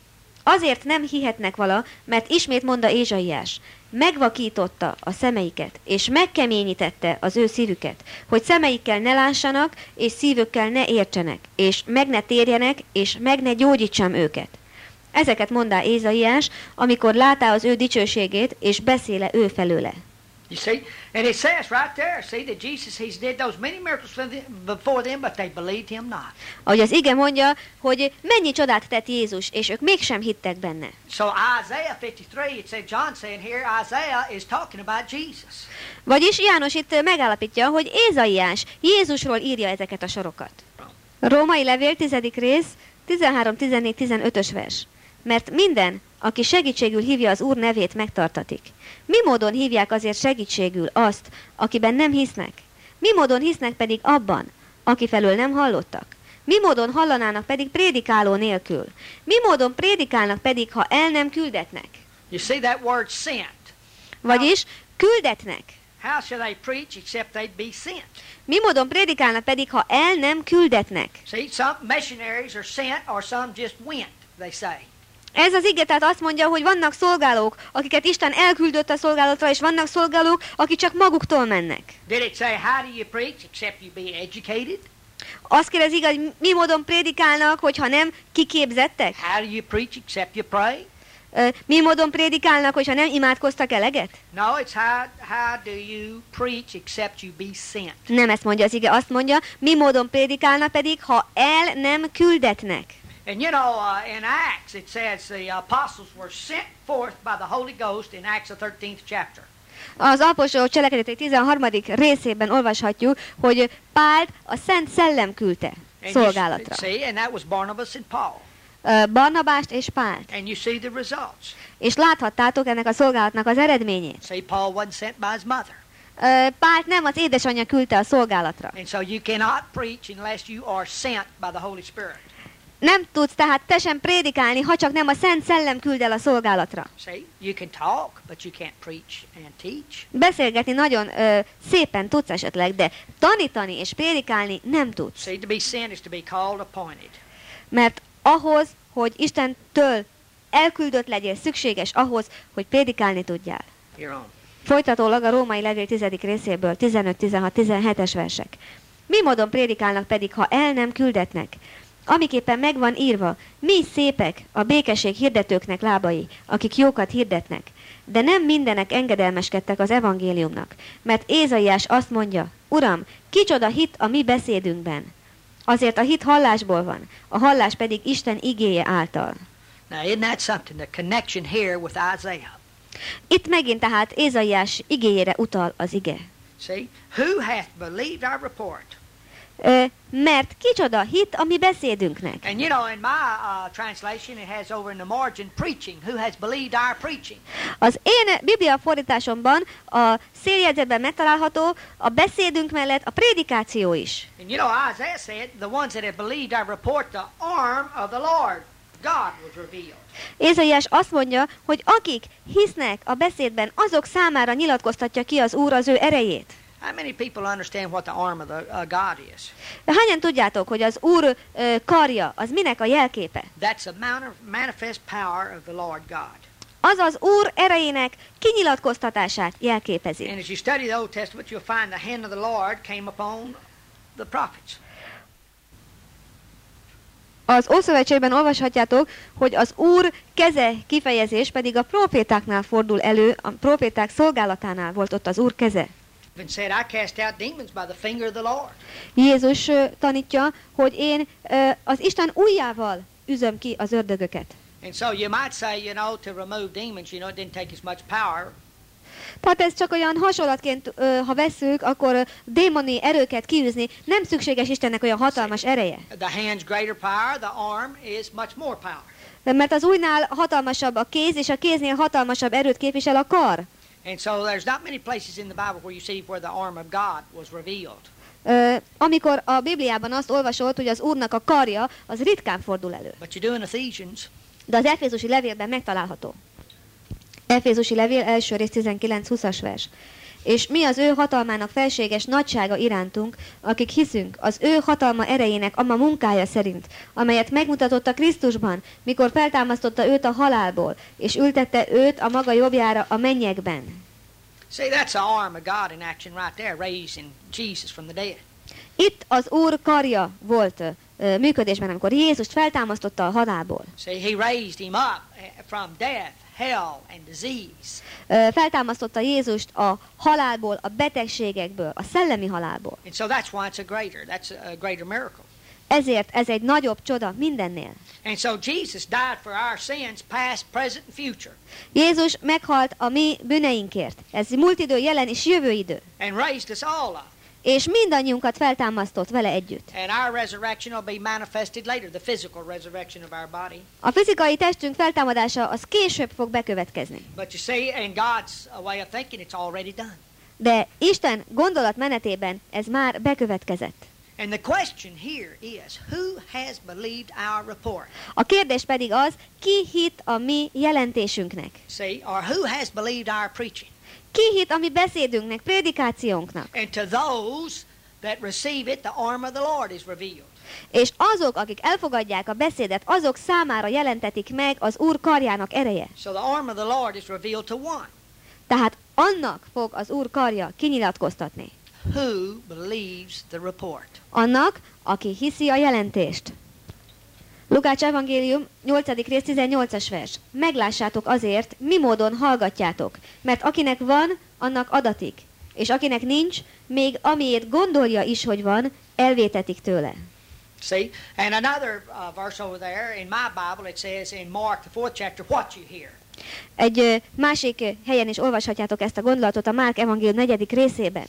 Azért nem hihetnek vala, mert ismét mondta Ézsaiás, megvakította a szemeiket, és megkeményítette az ő szívüket, hogy szemeikkel ne lássanak, és szívükkel ne értsenek, és meg ne térjenek, és meg ne gyógyítsam őket. Ezeket mondá Ézaiás, amikor látá az ő dicsőségét, és beszéle ő felőle. You see? And it says right there, see, that Jesus, he's did those many miracles before them, but they believed him not. Ahogy az ige mondja, hogy mennyi csodát tett Jézus, és ők mégsem hittek benne. So Isaiah 53, it said, John saying here, Isaiah is talking about Jesus. Vagyis János itt megállapítja, hogy Ézaiás Jézusról írja ezeket a sorokat. Római levél 10. rész, 13-14-15-ös vers. Mert minden, aki segítségül hívja az Úr nevét, megtartatik. Mi módon hívják azért segítségül azt, akiben nem hisznek? Mi módon hisznek pedig abban, aki felől nem hallottak? Mi módon hallanának pedig prédikáló nélkül? Mi módon prédikálnak pedig, ha el nem küldetnek? You see that word sent. Vagyis küldetnek. How shall they preach except they'd be sent? Mi módon prédikálnak pedig, ha el nem küldetnek? See, some missionaries are sent or some just went, they say. Ez az ige tehát azt mondja, hogy vannak szolgálók, akiket Isten elküldött a szolgálatra, és vannak szolgálók, akik csak maguktól mennek. Did it say, how do you preach except you be educated? Azt kérdezik, hogy mi módon prédikálnak, hogyha nem kiképzettek? How do you preach except you pray? Mi módon prédikálnak, hogyha nem imádkoztak eleget? No, it's how do you preach except you be sent. Nem ezt mondja az ige, azt mondja, mi módon prédikálnak pedig, ha el nem küldetnek. And you know, in Acts it says the apostles were sent forth by the Holy Ghost in Acts the 13th chapter. Az apostolok cselekedetek 13. részében olvashatjuk, hogy Pált a Szent Szellem küldte szolgálatra. See, and that was Barnabas and Paul. Barnabást és Pált. And you see the results. És láthattátok ennek a szolgálatnak az eredményét. See, Paul wasn't sent by his mother. Pált nem az édesanyja küldte a szolgálatra. And so you cannot preach unless you are sent by the Holy Spirit. Nem tudsz tehát te sem prédikálni, ha csak nem a Szent Szellem küld el a szolgálatra. See, you can talk, but you can't preach and teach. Beszélgetni nagyon szépen tudsz esetleg, de tanítani és prédikálni nem tudsz. See, to be sent is to be called, appointed. Mert ahhoz, hogy Istentől elküldött legyél, szükséges ahhoz, hogy prédikálni tudjál. You're on. Folytatólag a Római levél 10. részéből 15, 16, 17-es versek. Mi módon prédikálnak pedig, ha el nem küldetnek? Amiképpen megvan írva, mi szépek a békesség hirdetőknek lábai, akik jókat hirdetnek. De nem mindenek engedelmeskedtek az evangéliumnak, mert Ézaiás azt mondja, Uram, kicsoda hit a mi beszédünkben. Azért a hit hallásból van, a hallás pedig Isten igéje által. Now, isn't that something? The connection here with Isaiah. Itt megint tehát Ézaiás igéjére utal az ige. See, who hath believed our report? Mert kicsoda hit a mi beszédünknek. And you know, in my translation, it has over in the margin preaching. Who has believed our preaching? Az én Biblia fordításomban a széljegyzetben megtalálható a beszédünk mellett a prédikáció is. And you know, Isaiah said, the ones that have believed our report, the arm of the Lord, God was revealed. Ézaiás azt mondja, hogy akik hisznek a beszédben, azok számára nyilatkoztatja ki az Úr az ő erejét. How many people understand what the arm of the God is? De hányan tudjátok, hogy az Úr karja, az minek a jelképe? That's the manifest power of the Lord God. Az az Úr erejének kinyilatkoztatását jelképezi. And as you study the Old Testament, you'll find the hand of the Lord came upon the prophets. Az Ószövetségben olvashatjátok, hogy az Úr keze kifejezés pedig a prófétáknál fordul elő, a próféták szolgálatánál volt ott az Úr keze. And said, I cast out demons by the finger of the Lord. Jézus tanítja, hogy én az Isten ujjával üzöm ki az ördögöket. And so you might say, you know, to remove demons, you know, it didn't take as much power. Tehát ez csak olyan hasonlatként, ha vesszük, akkor démoni erőket kiűzni, nem szükséges Istennek olyan hatalmas ereje. The hand's greater power, the arm is much more power. Mert az ujjnál hatalmasabb a kéz, és a kéznél hatalmasabb erőt képvisel a kar. And so there's not many places in the Bible where you see where the arm of God was revealed. Amikor a Bibliában azt olvasod, hogy az Úrnak a karja, az ritkán fordul elő. But you do in Ephesians. De az Efézusi levélben megtalálható. Efézusi levél első rész 19-20-as vers. És mi az ő hatalmának felséges nagysága irántunk, akik hiszünk az ő hatalma erejének ama munkája szerint, amelyet megmutatott a Krisztusban, mikor feltámasztotta őt a halálból, és ültette őt a maga jobbjára a mennyekben. See, that's the arm of God in action right there, raising Jesus from the dead. Itt az Úr karja volt működésben, amikor Jézust feltámasztotta a halálból. See, he raised him up from death, hell and disease. Feltámasztotta Jézust a halálból, a betegségekből, a szellemi halálból. And so that's why that's a greater miracle. Ezért ez egy nagyobb csoda mindennél. And so Jesus died for our sins, past, present and future. Jézus meghalt a mi bűneinkért. Ez múlt idő, jelen és jövő idő. And raised us all up. És mindannyiunkat feltámasztott vele együtt. And our resurrection will be manifested later, the physical resurrection of our body. A fizikai testünk feltámadása az később fog bekövetkezni. But you see, in God's way of thinking, it's already done. De Isten gondolatmenetében ez már bekövetkezett. And the question here is, who has believed our report? A kérdés pedig az, ki hitt a mi jelentésünknek? See, or who has believed our preaching? Ki hitt a mi beszédünknek, prédikációnknak? And to those that receive it, the arm of the Lord is revealed. És azok, akik elfogadják a beszédet, azok számára jelentetik meg az Úr karjának ereje. So the arm of the Lord is revealed to one. Tehát annak fog az Úr karja kinyilatkoztatni. Who believes the report? Annak, aki hiszi a jelentést. Lukács evangélium 8. rész 18-as vers. Meglássátok azért, mi módon hallgatjátok, mert akinek van, annak adatik, és akinek nincs, még amiért gondolja is, hogy van, elvétetik tőle. See, and another verse over there in my Bible, it says in Mark, the 4th chapter, what you hear. Egy másik helyen is olvashatjátok ezt a gondolatot a Márk evangélium 4. részében.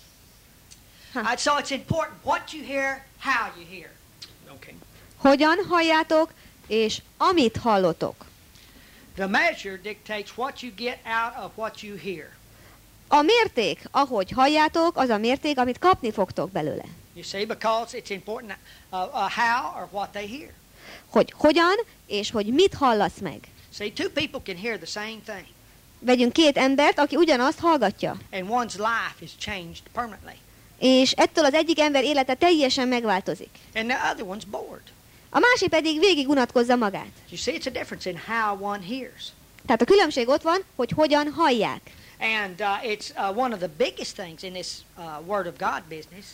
So it's important what you hear, how you hear. Okay. Hogyan halljátok, és amit hallotok. The measure dictates what you get out of what you hear. A mérték, ahogy halljátok, az a mérték, amit kapni fogtok belőle. You see, because it's important how or what they hear. Hogy hogyan, és hogy mit hallasz meg. See, two people can hear the same thing. Vegyünk két embert, aki ugyanazt hallgatja. And one's life is changed permanently. És ettől az egyik ember élete teljesen megváltozik. And the other one's bored. A másik pedig végig unatkozza magát. You see, it's a difference in how one hears. Tehát a különbség ott van, hogy hogyan hallják. And it's one of the biggest things in this Word of God business.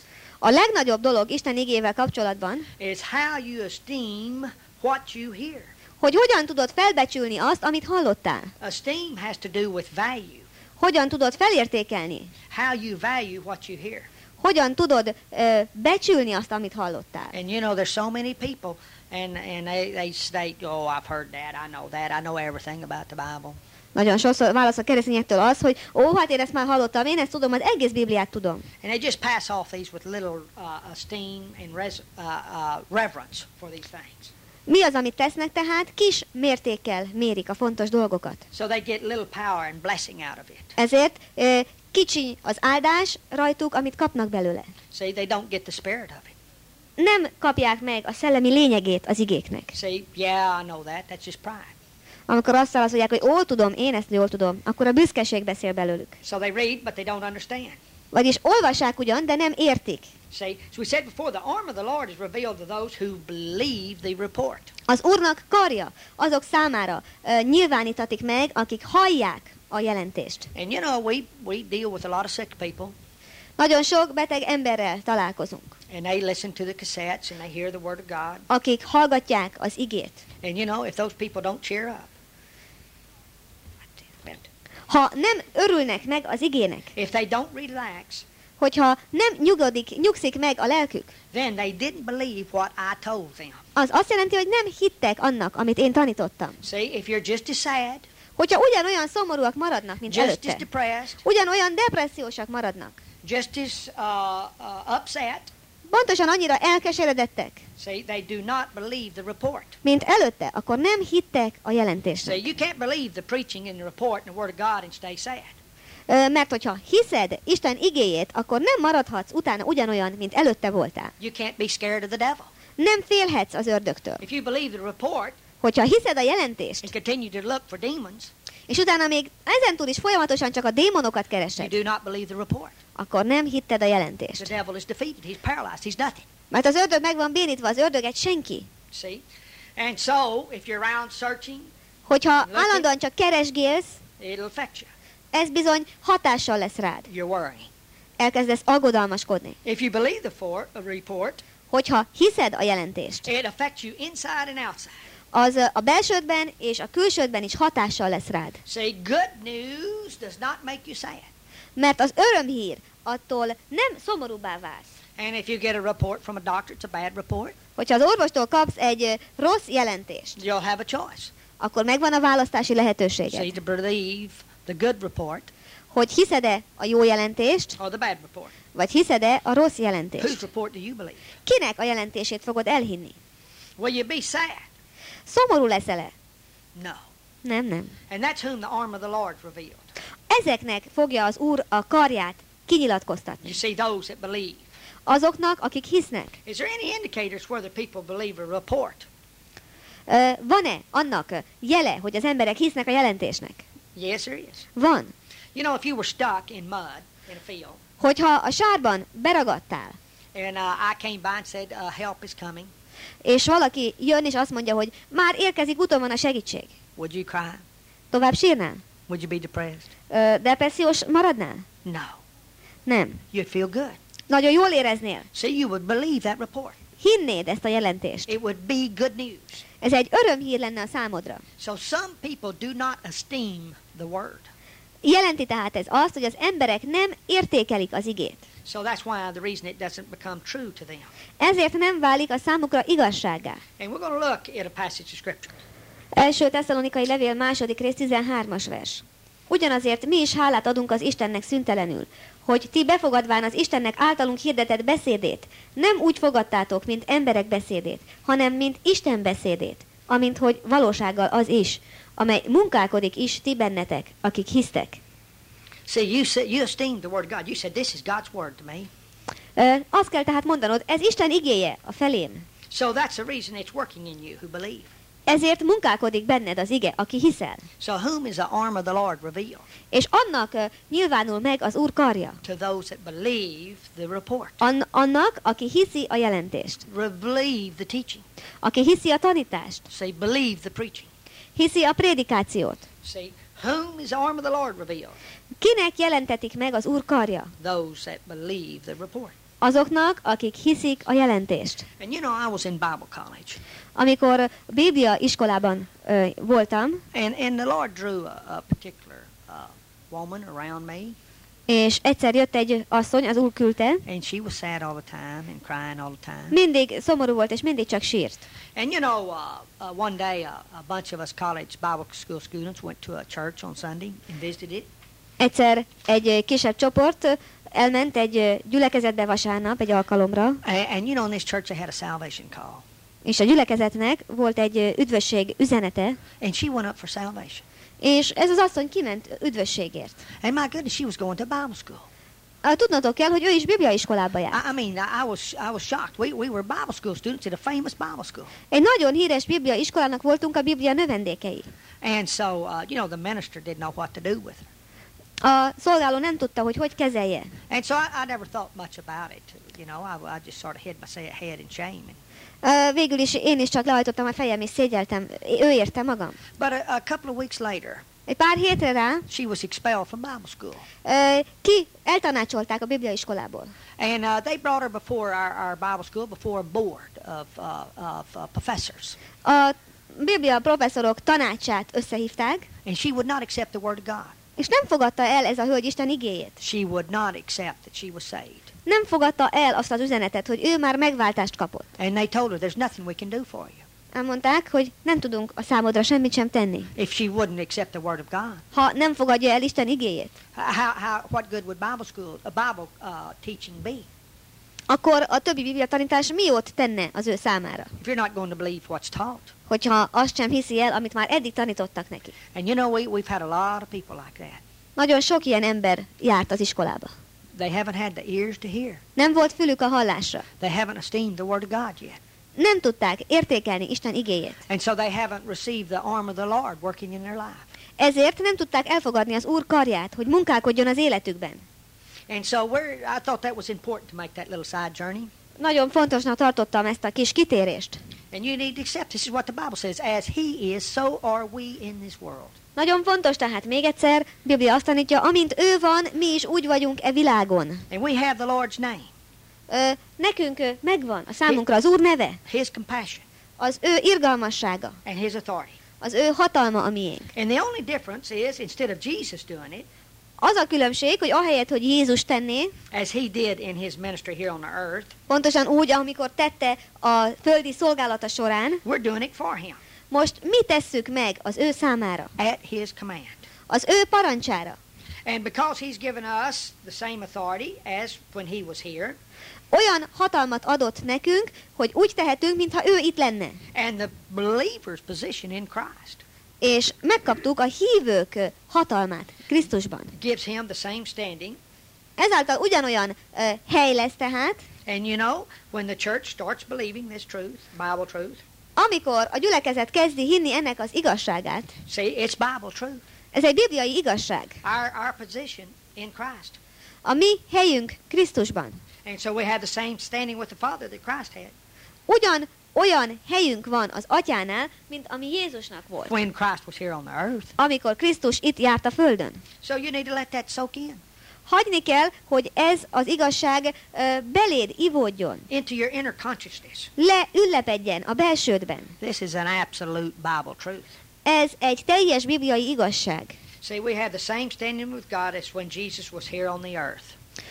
A legnagyobb dolog Isten igével kapcsolatban, is how you esteem what you hear. hogy hogyan tudod felbecsülni azt, amit hallottál. Esteem has to do with value. Hogyan tudod felértékelni. How you value what you hear. Hogyan tudod becsülni azt, amit hallottál. And you know, there's so many people, and they state, oh, I've heard that, I know everything about the Bible. Nagyon sokszor válasz a keresztényektől az, hogy hát én ezt már hallottam, én ezt tudom, az egész Bibliát tudom. And they just pass off these with little esteem and reverence for these things. Mi az, amit tesznek tehát? Kis mértékkel mérik a fontos dolgokat. So they get little power and blessing out of it. Ezért kicsi az áldás rajtuk, amit kapnak belőle. See, they don't get the spirit of it. Nem kapják meg a szellemi lényegét az igéknek. See, yeah, I know that. That's just pride. Amikor azt válaszolják, hogy tudom, én ezt jól tudom, akkor a büszkeség beszél belőlük. So they read, but they don't understand. Vagyis olvassák ugyan, de nem értik. See, so we said before, the arm of the Lord is revealed to those who believe the report. Az Úrnak karja azok számára nyilvánítatik meg, akik hallják a jelentést. And you know, we deal with a lot of sick people. Nagyon sok beteg emberrel találkozunk, And they listen to the cassettes and they hear the word of God. akik hallgatják az igét. And you know, if those people don't cheer up, Ha nem örülnek meg az igének, if they don't relax, hogyha nem nyugszik meg a lelkük, then they didn't believe what I told them. az azt jelenti, hogy nem hittek annak, amit én tanítottam. See, if you're just as sad, Hogyha ugyanolyan szomorúak maradnak, mint just as előtte, depressed, ugyanolyan depressziósak maradnak, just as upset, pontosan annyira elkeseredettek, see, they do not believe the report. mint előtte, akkor nem hittek a See, jelentésnek. you can't believe the preaching and the report and the word of God and stay sad. Mert hogyha hiszed Isten igéjét, akkor nem maradhatsz utána ugyanolyan, mint előtte voltál. You can't be scared of the devil. Nem félhetsz az ördögtől. If you believe the report Hogyha hiszed a jelentést, and continue to look for demons, és utána még ezentúl is folyamatosan csak a démonokat you keresed, do not believe the report. akkor nem hitted a The jelentést. devil is defeated. He's paralyzed. He's nothing. Mert az ördög meg van bénítva, az ördög egy senki. See? And so, if you're around searching, Hogyha állandóan csak keresgélsz, it'll affect you. ez bizony hatással lesz rád. You're worrying. Elkezdesz aggodalmaskodni. If you believe the report, Hogyha hiszed a jelentést, it affects you inside and outside. az a belsődben és a külsődben is hatással lesz rád. See, good news does not make you sad. Mert az örömhír attól nem szomorúbbá válsz. And if you get a report from a doctor, it's a bad report, Hogyha az orvostól kapsz egy rossz jelentést, you'll have a choice. akkor megvan a választási See, lehetőséged. to believe the good report Hogy hiszed-e a jó jelentést, or the bad report. vagy hiszed-e a rossz Whose jelentést. report do you believe? Kinek a jelentését fogod elhinni? Will you be sad? Szomorú leszel-e? No. Nem. And that's whom the arm of the Lord revealed. Ezeknek fogja az Úr a karját kinyilatkoztatni. You see, those that believe. Azoknak, akik hisznek. Is there any indicators whether people believe a report? Van-e annak jele, hogy az emberek hisznek a jelentésnek? Yes, there is. Van. You know, if you were stuck in mud in a field, Hogyha a sárban beragadtál, and I came by and said, help is coming, és valaki jön és azt mondja, hogy már érkezik, úton van a segítség. would you cry? Tovább sírnál? Would you be depressed? Depressziós maradnál? No. Nem. You'd feel good. Nagyon jól éreznél. See, you would believe that report. Hinnéd ezt a jelentést. It would be good news. Ez egy örömhír lenne a számodra. So some people do not esteem the word. Jelenti tehát ez azt, hogy az emberek nem értékelik az igét. So that's why the reason it doesn't become true to them. Ezért nem válik a számukra igazsággá. And we're going to look at a passage of Scripture. Első Tesszalonikai levél 2. rész 13. vers. Ugyanazért mi is hálát adunk az Istennek szüntelenül, hogy ti befogadván az Istennek általunk hirdetett beszédét, nem úgy fogadtátok, mint emberek beszédét, hanem mint Isten beszédét, amint hogy valósággal az is, amely munkálkodik is ti bennetek, akik hisztek. See, you esteem the word of God. You said, this is God's word to me. Azt kell tehát mondanod, ez Isten igéje a felém. So that's the reason it's working in you who believe. Ezért munkálkodik benned az ige, aki hiszel. So whom is the arm of the Lord revealed? És annak nyilvánul meg az Úr karja. To those that believe the report. Annak, aki hiszi a jelentést. Believe the teaching. Aki hiszi a tanítást. Say, believe the preaching. Hiszi a prédikációt. See, whom is the arm of the Lord revealed? Kinek jelentetik meg az Úr karja? Those that believe the report. azoknak, akik hiszik a jelentést. And you know, I was in Bible college. Amikor Biblia iskolában voltam, And the Lord drew a particular woman around me. és egyszer jött egy asszony, az Úr küldte, And she was sad all the time and crying all the time. mindig szomorú volt, és mindig csak sírt. And you know, one day a bunch of us college Bible school students went to a church on Sunday and visited it. Egyszer egy kisebb csoport elment egy gyülekezetbe vasárnap, egy alkalomra, And you know, in this church they had a salvation call. és a gyülekezetnek volt egy üdvösség üzenete, And she went up for salvation. és ez az asszony kiment üdvösségért. And my goodness, she was going to Bible school. Tudnotok kell, hogy ő is Biblia iskolába jár. I mean, I was shocked. We were Bible school students at a famous Bible school. Egy nagyon híres Biblia iskolának voltunk a Biblia növendékei. And so, you know, the minister didn't know what to do with her. A szolgáló nem tudta, hogy kezelje. And so I never thought much about it. You know, I just sort of hid my head in shame. Végül is én is csak lehajtottam a fejem, és szégyeltem. Ő érte magam. But a couple of weeks later, Egy pár hétre rá she was expelled from Bible school. eltanácsolták a Biblia iskolából. And they brought her before our Bible school, before a board of professors. A Biblia professzorok tanácsát összehívták, And she would not accept the word of God. és nem fogadta el ez a hölgy Isten igéjét. She would not accept that she was saved. Nem fogadta el azt az üzenetet, hogy ő már megváltást kapott. And they told her, there's nothing we can do for you. Elmondták, hogy nem tudunk a számodra semmit sem tenni. If she wouldn't accept the word of God. Ha nem fogadja el Isten igéjét, What good would Bible teaching be? akkor a többi Biblia tanítás mi jót tenne az ő számára? If you're not going to believe what's taught. Hogyha azt sem hiszi el, amit már eddig tanítottak neki. And you know, we've had a lot of people like that. Nagyon sok ilyen ember járt az iskolába. They haven't had the ears to hear. Nem volt fülük a hallásra. They haven't esteemed the word of God yet. Nem tudták értékelni Isten igéjét. And so they haven't received the arm of the Lord working in their life. Ezért nem tudták elfogadni az Úr karját, hogy munkálkodjon az életükben. And so I thought that was important to make that little side journey. Nagyon fontosnak tartottam ezt a kis kitérést. And you need to accept, this is what the Bible says, as he is, so are we in this world. Nagyon fontos tehát még egyszer, Biblia azt tanítja, amint ő van, mi is úgy vagyunk e világon. And we have the Lord's name. Nekünk megvan a számunkra az Úr neve, His compassion. az ő irgalmassága, And his authority. az ő hatalma a miénk. And the only difference is, instead of Jesus doing it, Az a különbség, hogy ahelyett, hogy Jézus tenné, as he did in his ministry here on the earth, pontosan úgy, amikor tette a földi szolgálata során, we're doing it for him, most mi tesszük meg az ő számára, at his command. az ő parancsára. And because he's given us the same authority as when he was here, Olyan hatalmat adott nekünk, hogy úgy tehetünk, mintha ő itt lenne. and the believer's position in Christ És megkaptuk a hívők hatalmát Krisztusban. gives him the same standing. Ezáltal ugyanolyan hely lesz tehát, And you know, when the church starts believing this truth, Bible truth, amikor a gyülekezet kezdi hinni ennek az igazságát. see, it's Bible truth. Ez egy bibliai igazság. Our position in Christ. A mi helyünk Krisztusban. And so we have the same standing with the Father that Christ had. Olyan helyünk van az Atyánál, mint ami Jézusnak volt, When Christ was here on the earth. amikor Krisztus itt járt a földön. So you need to let that soak in. Hagyni kell, hogy ez az igazság beléd ivódjon, Into your inner consciousness. ünnepedjen a belsődben. This is an absolute Bible truth. Ez egy teljes bibliai igazság. See, we have the same standing with God as when Jesus was here on the earth.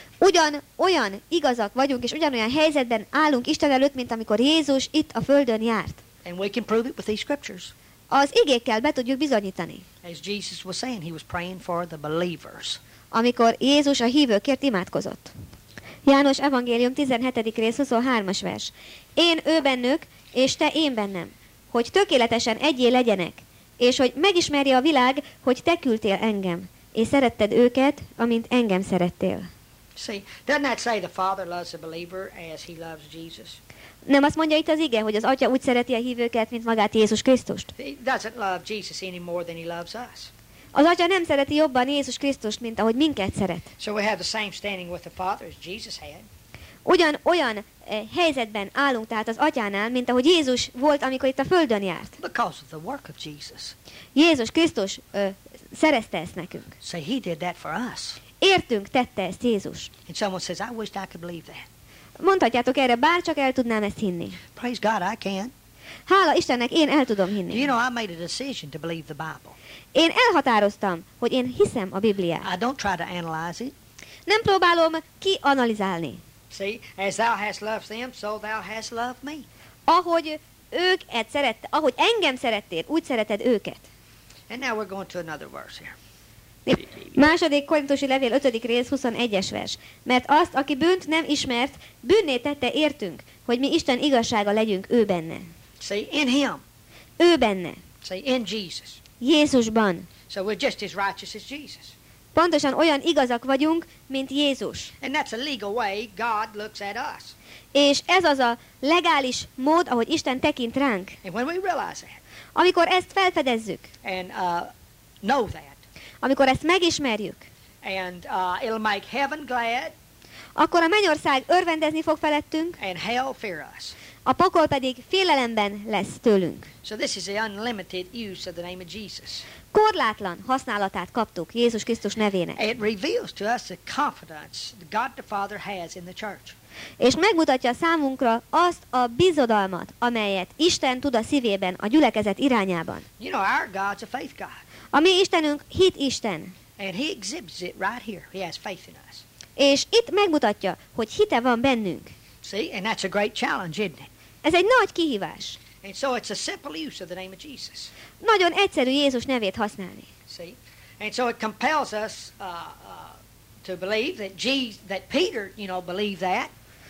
Olyan igazak vagyunk, és ugyanolyan helyzetben állunk Isten előtt, mint amikor Jézus itt a földön járt. And we can prove it with these scriptures. Az igékkel be tudjuk bizonyítani. As Jesus was saying, he was praying for the believers. Amikor Jézus a hívőkért imádkozott. János evangélium 17. rész 23-as vers. Én ő bennük, és te én bennem, hogy tökéletesen egyé legyenek, és hogy megismerje a világ, hogy te küldtél engem, és szeretted őket, amint engem szerettél. See, doesn't that say the Father loves the believer as he loves Jesus? Nem azt mondja itt az ige, hogy az Atya úgy szereti a hívőket, mint magát Jézus Krisztust? He doesn't love Jesus any more than he loves us. Az Atya nem szereti jobban Jézus Krisztust, mint ahogy minket szeret. So we have the same standing with the Father as Jesus had. Olyan helyzetben állunk tehát az Atyánál, mint ahogy Jézus volt, amikor itt a földön járt. Because of the work of Jesus. Jézus Krisztus szerezte ezt nekünk. So he did that for us. Értünk tette ezt Jézus. And someone says, I wished I could believe that. Mondhatjátok erre, bárcsak el tudnám ezt hinni. Praise God, I can. Hála Istennek, én el tudom hinni. You know, I made a decision to believe the Bible. Én elhatároztam, hogy én hiszem a Bibliát. I don't try to analyze it. Nem próbálom kianalizálni. See, as thou hast loved them, so thou hast loved me. Ahogy ahogy engem szerettél, úgy szereted őket. And now we're going to another verse here. Második Korintusi levél 5. rész 21-es vers. Mert azt, aki bűnt nem ismert, bűnné tette értünk, hogy mi Isten igazsága legyünk ő benne. See, in him. Ő benne. See, in Jesus. Jézusban. So we're just as righteous as Jesus. Pontosan olyan igazak vagyunk, mint Jézus. And that's a legal way God looks at us. És ez az a legális mód, ahogy Isten tekint ránk. And when we realize that Amikor ezt felfedezzük, and know that, amikor ezt megismerjük, and it'll make heaven glad akkor a mennyország örvendezni fog felettünk, and hell fear us. a pokol pedig félelemben lesz tőlünk. So this is the unlimited use of the name of Jesus. Korlátlan használatát kaptuk Jézus Krisztus nevének. It reveals to us the confidence that God the Father has in the church. És megmutatja számunkra azt a bizodalmat, amelyet Isten tud a szívében, a gyülekezet irányában. You know, our God's a faith God. A mi Istenünk hit Isten. And he exhibits it right here. He has faith in us. És itt megmutatja, hogy hite van bennünk. See, and that's a great challenge, isn't it? Ez egy nagy kihívás. And so it's a simple use of the name of Jesus. Nagyon egyszerű Jézus nevét használni. See, and so it compels us to believe that Peter, believed that.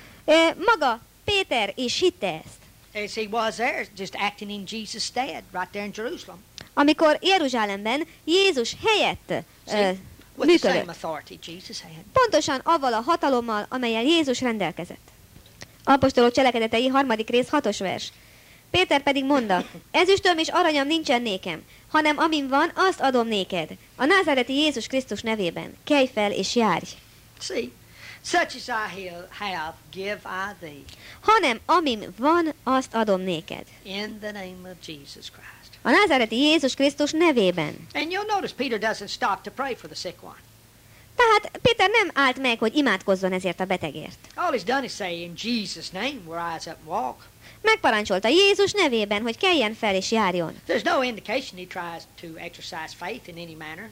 Maga Péter is hitte ezt. As he was there, just acting in Jesus' stead, right there in Jerusalem. Amikor Jeruzsálemben Jézus helyett With the same működött. authority Jesus had. Pontosan avval a hatalommal, amellyel Jézus rendelkezett. Apostolok cselekedetei 3. rész 6. vers. Péter pedig mondta, ezüstöm és aranyam nincsen nékem, hanem amin van, azt adom néked. A názáreti Jézus Krisztus nevében. Kelj fel és járj. See, such as I have, give I thee. Hanem amin van, azt adom néked. In the name of Jesus Christ. A názáreti Jézus Krisztus nevében. And you'll notice Peter doesn't stop to pray for the sick one. Tehát Péter nem állt meg, hogy imádkozzon ezért a betegért. All he's done is say, in Jesus' name, we'll rise up and walk. Megparancsolta Jézus nevében, hogy keljen fel és járjon. There's no indication he tries to exercise faith in any manner.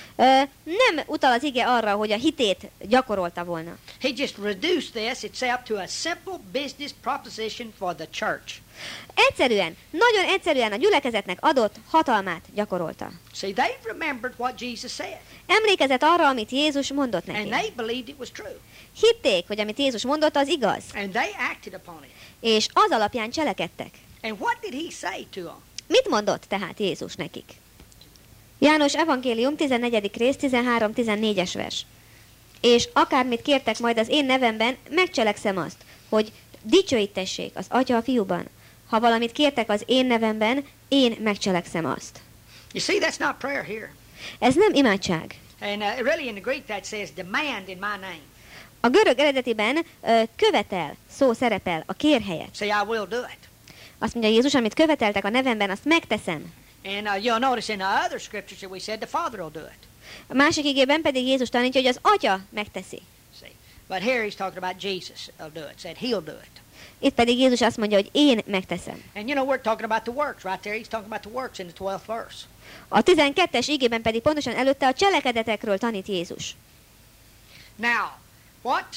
Nem utal az ige arra, hogy a hitét gyakorolta volna. He just reduced this itself to a simple business proposition for the church. Nagyon egyszerűen a gyülekezetnek adott hatalmát gyakorolta. See, they've remembered what Jesus said. Emlékezett arra, amit Jézus mondott And neki. they believed it was true. Hitték, hogy amit Jézus mondott, az igaz. And they acted upon it. És az alapján cselekedtek. And what did he say to them? Mit mondott tehát Jézus nekik? János evangélium 14. rész 13-14-es vers. És akármit kértek majd az én nevemben, megcselekszem azt, hogy dicsőítessék az Atya a Fiúban. Ha valamit kértek az én nevemben, én megcselekszem azt. You see, that's not prayer here. Ez nem imádság. And really in the Greek that says demand in my name. A görög eredetiben követel szó szerepel a kér helyett. Say, I will do it. Azt mondja Jézus, amit követeltek a nevemben, azt megteszem. And you'll notice in the other scriptures that we said the Father will do it. A másik igében pedig Jézus tanítja, hogy az Atya megteszi. See, but here he's talking about Jesus will do it. Said he'll do it. Itt pedig Jézus azt mondja, hogy én megteszem. And you know we're talking about the works right there. He's talking about the works in the 12th verse. A 12-es igében pedig pontosan előtte a cselekedetekről tanít Jézus. Now, what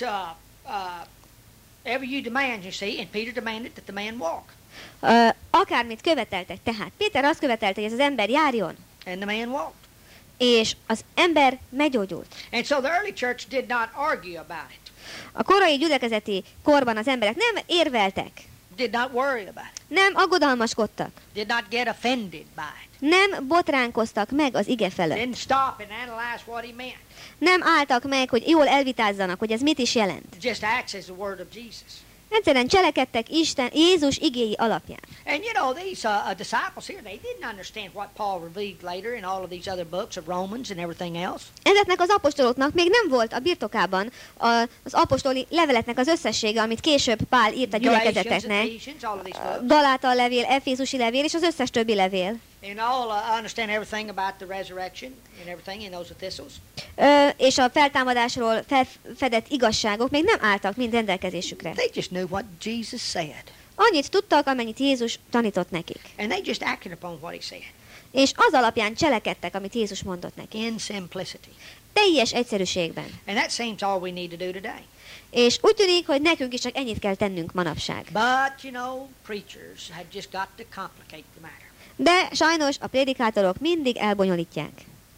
ever you demand, you see, and Peter demanded that the man walk, Akármit követeltek, tehát Péter azt követelte, hogy ez az ember járjon, and the man walked. és az ember meggyógyult. And so the early church did not argue about it, A korai gyülekezeti korban az emberek nem érveltek, did not worry about it, nem aggodalmaskodtak, did not get offended by it, nem botránkoztak meg az ige felett, didn't stop and analyze what he meant. nem álltak meg, hogy jól elvitázzanak, hogy ez mit is jelent. It just acts as the word of Jesus. Egyszerűen cselekedtek Jézus igéi alapján. And you know, these disciples here, they didn't understand what Paul revealed later in all of these other books of Romans and everything else. Ezeknek az apostoloknak még nem volt a birtokában az apostoli leveleknek az összessége, amit később Pál írt a Galatians, gyülekezeteknek. Ephesians, all of these books. Galáta levél, Efézusi levél és az összes többi levél. And all understand everything about the resurrection and everything in those epistles. És a feltámadásról felfedett igazságok még nem álltak mind rendelkezésükre. They just knew what Jesus said. Annyit tudtak, amennyit Jézus tanított nekik. And they just acted upon what he said. És az alapján cselekedtek, amit Jézus mondott nekik. In simplicity. Teljes egyszerűségben. And that seems all we need to do today. És úgy tűnik, hogy nekünk is csak ennyit kell tennünk manapság. But, you know, preachers have just got to complicate the matter. De sajnos a prédikátorok mindig elbonyolítják.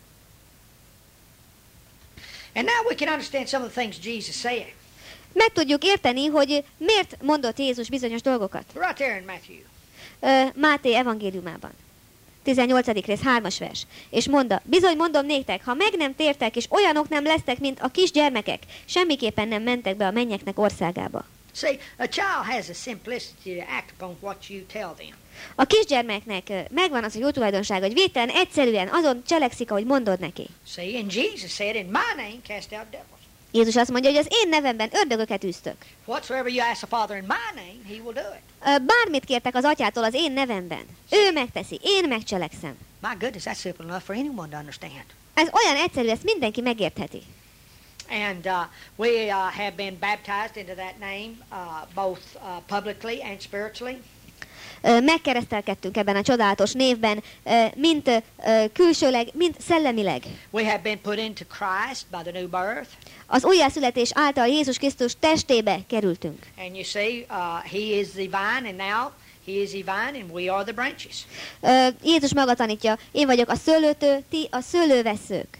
And now we can understand some of the things Jesus said. Meg tudjuk érteni, hogy miért mondott Jézus bizonyos dolgokat. Right there in Matthew. Máté evangéliumában. 18. rész, 3. vers. És mondta, bizony mondom néktek, ha meg nem tértek, és olyanok nem lesztek, mint a kisgyermekek, semmiképpen nem mentek be a mennyeknek országába. See, a child has a simplicity to act upon what you tell them. A kisgyermeknek megvan az a jó tulajdonság, hogy végtelen egyszerűen azon cselekszik, ahogy mondod neki. See, and Jesus said, in my name cast out devils. Jézus azt mondja, hogy az én nevemben ördögöket űztök. Whatsoever you ask the Father in my name, he will do it. Bármit kértek az atyától az én nevemben, ő megteszi, én megcselekszem. My goodness, that's simple enough for anyone to understand. Ez olyan egyszerű, ezt mindenki megértheti. And we have been baptized into that name, both publicly and spiritually. Megkeresztelkedtünk ebben a csodálatos névben, mind külsőleg, mind szellemileg. We have been put into Christ by the new birth. Az újjászületés által Jézus Krisztus testébe kerültünk. And you see, he is the vine, and now he is the vine, and we are the branches. Jézus maga tanítja, én vagyok a szőlőtő, ti a szőlővesszők.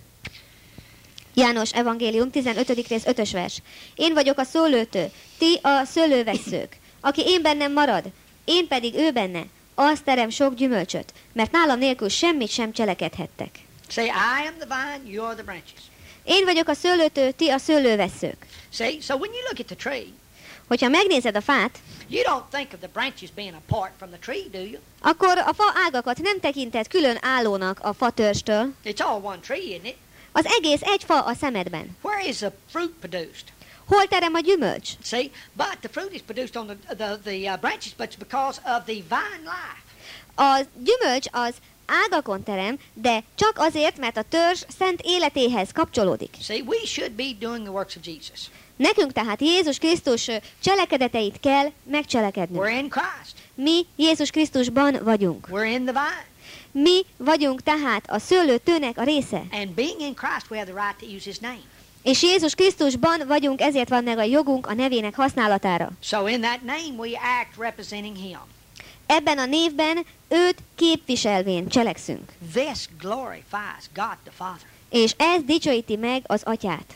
János evangélium 15. rész 5. vers. Én vagyok a szőlőtő, ti a szőlővesszők. Aki én bennem marad, én pedig ő benne, az terem sok gyümölcsöt, mert nálam nélkül semmit sem cselekedhettek. Say, I am the vine, you are the branches. Én vagyok a szőlőtő, ti a szőlővesszők. See, so when you look at the tree, Hogyha megnézed a fát, you don't think of the branches being apart from the tree, do you? akkor a fa ágakat nem tekinted külön állónak a fatörstől. It's all one tree, isn't it? Az egész egy fa a szemedben. Where is the fruit produced? Hol terem a gyümölcs? See, but the fruit is produced on the branches, but it's because of the vine life. A gyümölcs az ágakon terem, de csak azért, mert a törzs szent életéhez kapcsolódik. See, we should be doing the works of Jesus. Nekünk tehát Jézus Krisztus cselekedeteit kell megcselekednünk. We're in Christ. Mi Jézus Krisztusban vagyunk. We're in the vine. Mi vagyunk tehát a szőlőtőnek a része. And being in Christ, we have the right to use his name. És Jézus Krisztusban vagyunk, ezért van meg a jogunk a nevének használatára. So in that name we act representing him. Ebben a névben őt képviselvén cselekszünk. This glorifies God the Father. És ez dicsőíti meg az atyát.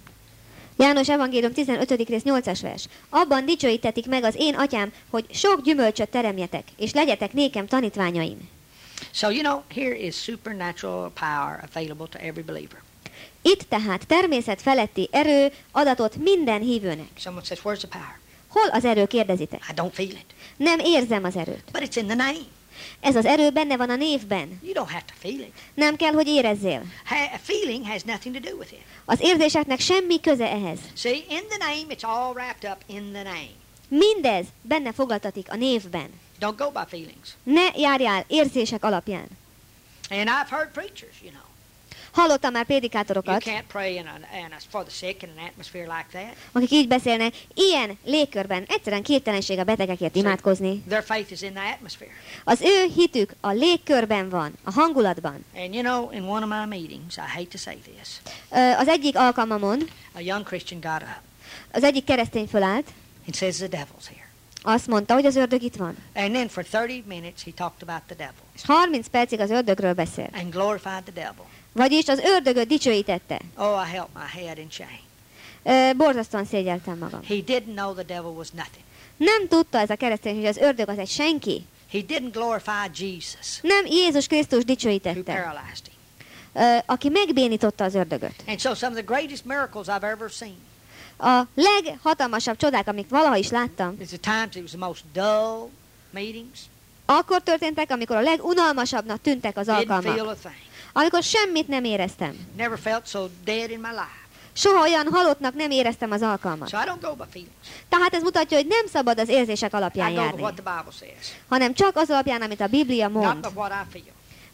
János evangélium 15. rész 8-as vers. Abban dicsőítetik meg az én atyám, hogy sok gyümölcsöt teremjetek, és legyetek nékem tanítványaim. So you know, here is supernatural power available to every believer. Itt tehát természet feletti erő adatot minden hívőnek. Someone says, where's the power? Hol az erő, kérdezitek? I don't feel it. Nem érzem az erőt. But it's in the name. Ez az erő benne van a névben. You don't have to feel it. Nem kell, hogy érezzél. A feeling has nothing to do with it. Az érzéseknek semmi köze ehhez. See, in the name, it's all wrapped up in the name. Mindez benne foglaltatik a névben. Don't go by feelings. Ne járjál érzések alapján. And I've heard preachers, you know. Hallottam már You prédikátorokat, can't pray for the sick in an atmosphere like that. akik így beszélnek, ilyen légkörben egyszerűen képtelenség a betegekért imádkozni. Their faith is in the atmosphere. Az ő hitük a légkörben van, a hangulatban. And you know, in one of my meetings, I hate to say this, Az egyik alkalmamon a young Christian got up az egyik keresztény fölállt, and says the devil's here. azt mondta, hogy az ördög itt van. And then for 30 minutes, he talked about the devil És 30 percig az ördögről beszélt. and glorified the devil. Vagyis az ördögöt dicsőítette. Oh, I held my head in shame. Borzasztóan szégyeltem magam. He didn't know the devil was nothing. Nem tudta ez a keresztény, hogy az ördög az egy senki. He didn't glorify Jesus, Nem Jézus Krisztus who dicsőítette, paralyzed him. aki megbénította az ördögöt. And so some of the greatest miracles I've ever seen A leghatalmasabb csodák, amik valaha is láttam, is the times it was the most dull meetings. akkor történtek, amikor a legunalmasabbnak tűntek az Didn't alkalmak. feel a thing. Amikor semmit nem éreztem. Never felt so dead in my life. Soha olyan halottnak nem éreztem az alkalmat. So I don't go by feelings. Tehát ez mutatja, hogy nem szabad az érzések I alapján go by járni, what the Bible says, hanem csak az alapján, amit a Biblia not mond. by what I feel.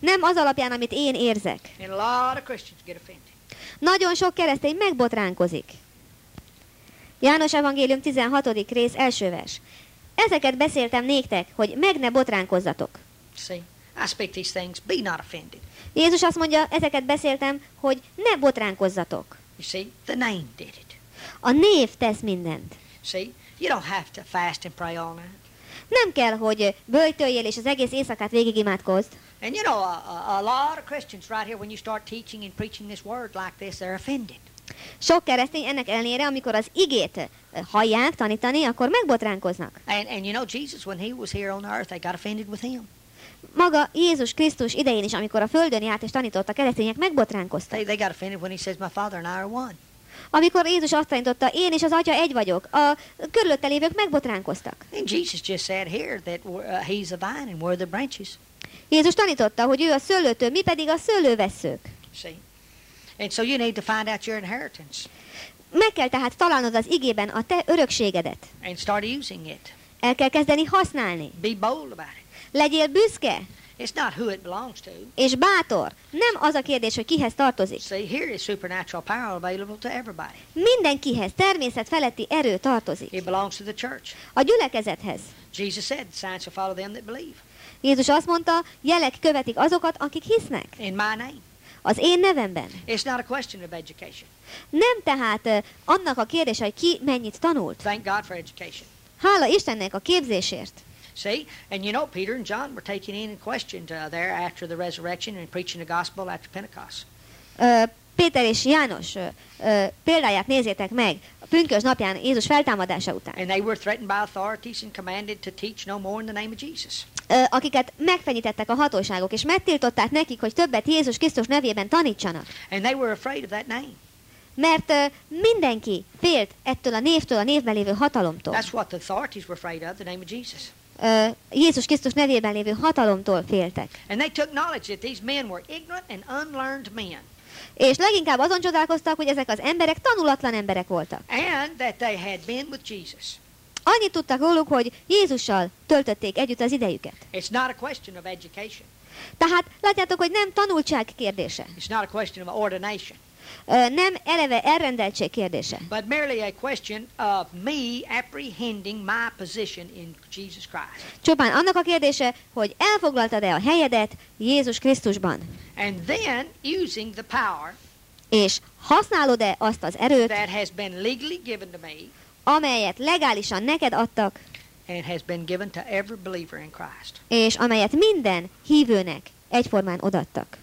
Nem az alapján, amit én érzek. And a lot of Christians get offended. Nagyon sok keresztény megbotránkozik. János evangélium 16. rész, első vers. Ezeket beszéltem néktek, hogy meg ne botránkozzatok. See, I speak these things, be not offended. Jézus azt mondja, ezeket beszéltem, hogy ne botránkozzatok. You see, the name did it. A név tesz mindent. See, you don't have to fast and pray all night. Nem kell, hogy böjtöljél és az egész éjszakát végig imádkozd. And you know, a lot of Christians right here, when you start teaching and preaching this word like this, they're offended. Sok keresztény ennek ellenére, amikor az igét hallják tanítani, akkor megbotránkoznak. And you know, Jesus, when he was here on earth, they got offended with him. Maga Jézus Krisztus idején is, amikor a földön járt és tanított, a keresztények megbotránkoztak. They got offended when he says, my Father and I are one. Amikor Jézus azt tanította, én és az Atya egy vagyok, a körülötte lévők megbotránkoztak. And Jesus just said here that he's the vine and we're the branches. Jézus tanította, hogy ő a szőlőtő, mi pedig a szőlővesszők. See? And so you need to find out your inheritance Meg kell tehát találnod az igében a te örökségedet. and start using it. El kell kezdeni használni. Be bold about it. Legyél büszke It's not who it belongs to. és bátor. Nem az a kérdés, hogy kihez tartozik. See, here is supernatural power available to everybody. Mindenkihez természet feletti erő tartozik. It belongs to the church. A gyülekezethez. Jesus said, the signs shall follow them that believe. Jézus azt mondta, jelek követik azokat, akik hisznek. In my name. Az én nevemben. It's not a question of education. Nem tehát annak a kérdése, hogy ki mennyit tanult. Thank God for education. Hála Istennek a képzésért. See, and you know, Peter and John were taken in and questioned there after the resurrection and preaching the gospel after Pentecost. Péter és János példáját nézzétek meg a pünkösd napján Jézus feltámadása után. And they were threatened by authorities and commanded to teach no more in the name of Jesus. Akiket megfenyítettek a hatóságok, és megtiltották nekik, hogy többet Jézus Krisztus nevében tanítsanak. And they were afraid of that name. Mert mindenki félt ettől a névtől, a névben lévő hatalomtól. That's what the authorities were afraid of, the name of Jesus. Jézus Krisztus nevében lévő hatalomtól féltek. And they took knowledge that these men were ignorant and unlearned men. És leginkább azon csodálkoztak, hogy ezek az emberek tanulatlan emberek voltak. And that they had been with Jesus. Annyit tudtak róluk, hogy Jézussal töltötték együtt az idejüket. It's not a question of education. Tehát látjátok, hogy nem tanultság kérdése. It's not a question of ordination. Nem eleve elrendeltség kérdése. But merely a question of me apprehending my position in Jesus Christ. Csupán annak a kérdése, hogy elfoglaltad-e a helyedet Jézus Krisztusban. And then using the power És használod-e azt az erőt, that has been legally given to me amelyet legálisan neked adtak, and has been given to every believer in Christ. és amelyet minden hívőnek egyformán odaadtak.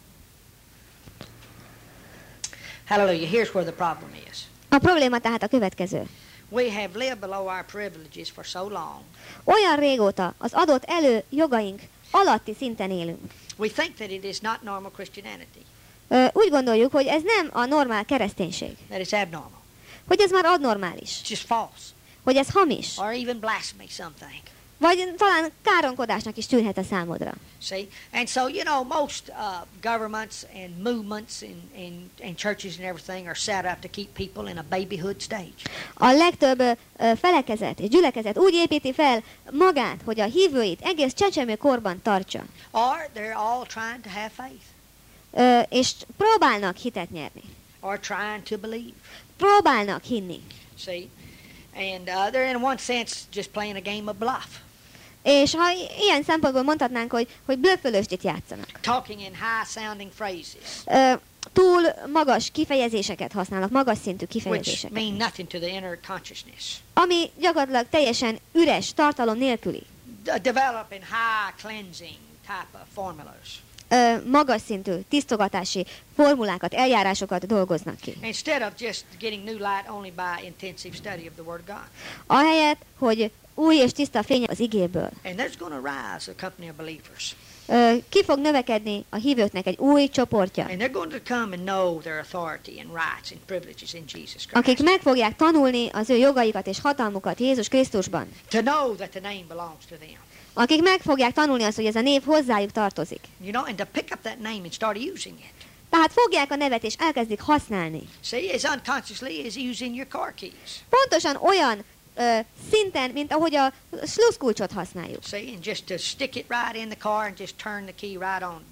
Hallelujah. Here's where the problem is. A probléma tehát a következő. We have lived below our privileges for so long. Olyan régóta az adott előjogaink alatti szinten élünk. We think that it is not normal Christianity, Úgy gondoljuk, hogy ez nem a normál kereszténység. that it's abnormal, Hogy ez már abnormális. it's just false, Hogy ez hamis. or even blasphemy, some think. Vagy talán káronkodásnak is tűnhet a számodra. See? And so, you know, most governments and movements and churches and everything are set up to keep people in a babyhood stage. A legtöbb felekezet és gyülekezet úgy építi fel magát, hogy a hívőit egész csecsemő korban tartsa. Or they're all trying to have faith, És próbálnak hitet nyerni. or trying to believe. Próbálnak hinni. See? And they're in one sense just playing a game of bluff, És ha ilyen szempontból mondhatnánk, hogy blöffölősdit játszanak. talking in high-sounding phrases, Túl magas kifejezéseket használnak, magas szintű which kifejezéseket. mean nothing to the inner consciousness. Ami gyakorlatilag teljesen üres, tartalom nélküli. Developing high cleansing type of formulas, Magas szintű tisztogatási formulákat, eljárásokat dolgoznak ki. instead of just getting new light only by intensive study of the Word of God. Ahelyett, hogy új és tiszta fény az igéből. And there's going to rise a company of believers. Ki fog növekedni a hívőknek egy új csoportja, And they're going to come and know their authority and rights and privileges in Jesus akik Christ. meg fogják tanulni az ő jogaikat és hatalmukat Jézus Krisztusban. To know that the name belongs to them. Akik meg fogják tanulni azt, hogy ez a név hozzájuk tartozik. You know, and to pick up that name and start using it. Tehát fogják a nevet és elkezdik használni. See, as unconsciously as using your car keys. Pontosan olyan szinten, mint ahogy a sluszkulcsot használjuk. See, and just to stick it right in the car and just turn the key right on.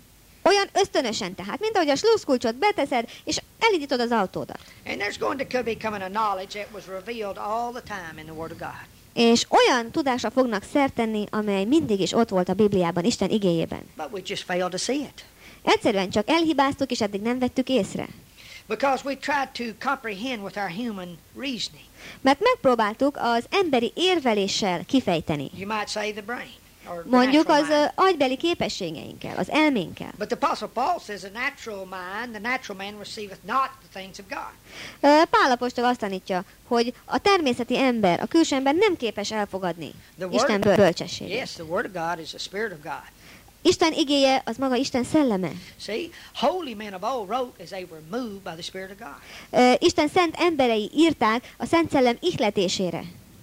Olyan ösztönösen tehát, mint ahogy a sluszkulcsot beteszed, és elindítod az autódat. And there's going to be coming a knowledge that was revealed all the time in the Word of God. És olyan tudásra fognak szert tenni, amely mindig is ott volt a Bibliában, Isten igéjében. But we just failed to see it. Egyszerűen csak elhibáztuk, és eddig nem vettük észre. Because we tried to comprehend with our human reasoning. Mert megpróbáltuk az emberi érveléssel kifejteni. You might say the brain. Or the Mondjuk natural az mind. agybeli képességeinkkel, az elménkkel. But the Apostle Paul says the natural mind, the natural man receiveth not the things of God. Pál apostol azt tanítja, hogy a természeti ember, a külső ember nem képes elfogadni Isten bölcsességét. Yes, the Word of God is the Spirit of God. Isten igéje az maga Isten szelleme. See, holy men of old wrote as they were moved by the Spirit of God. Isten szent emberei írták a Szent Szellem ihletésére.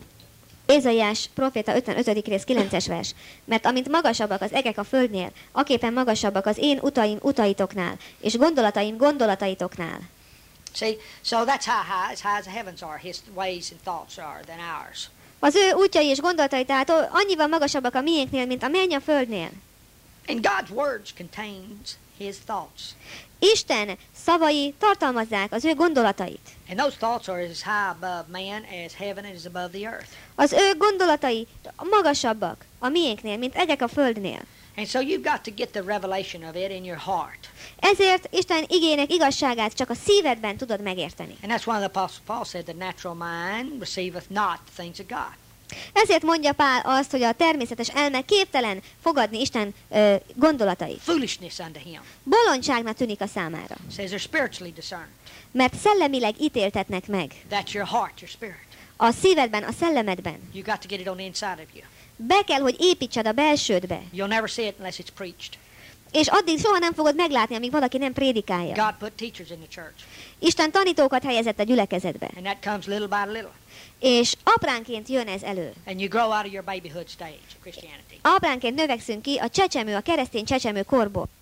Ézaiás próféta 55. rész 9-es vers. Mert amint magasabbak az egek a földnél, aképpen magasabbak az én utaim utaitoknál, és gondolataim gondolataitoknál. See, so that's how high as the heavens are, His ways and thoughts are than ours. Az ő útjai és gondolatai tehát annyival magasabbak a miénknél, mint a menny a földnél. And God's words contains His thoughts. Isten szavai tartalmazzák az ő gondolatait. And those thoughts are as high above man as heaven is above the earth. Az ő gondolatai magasabbak a miénknél, mint egek a földnél. And so you've got to get the revelation of it in your heart. Ezért Isten igének igazságát csak a szívedben tudod megérteni. And that's why the Apostle Paul said the natural mind receiveth not the things of God. Ezért mondja Pál azt, hogy a természetes elme képtelen fogadni Isten gondolatait. Foolishness unto him. Bolondságnak tűnik a számára. Says they're spiritually discerned. Mert szellemileg ítéltetnek meg. That's your heart, your spirit. A szívedben, a szellemedben. You got to get it on the inside of you. Be kell, hogy építsed a belsődbe. You'll never see it unless it's preached. És addig soha nem fogod meglátni, amíg valaki nem prédikálja. God put teachers in the church. Isten tanítókat helyezett a gyülekezetbe. And that comes little by little. És apránként jön ez elő. And you grow out of your babyhood stage of Christianity. Apránként növekszünk ki a csecsemő, a keresztény csecsemő korból.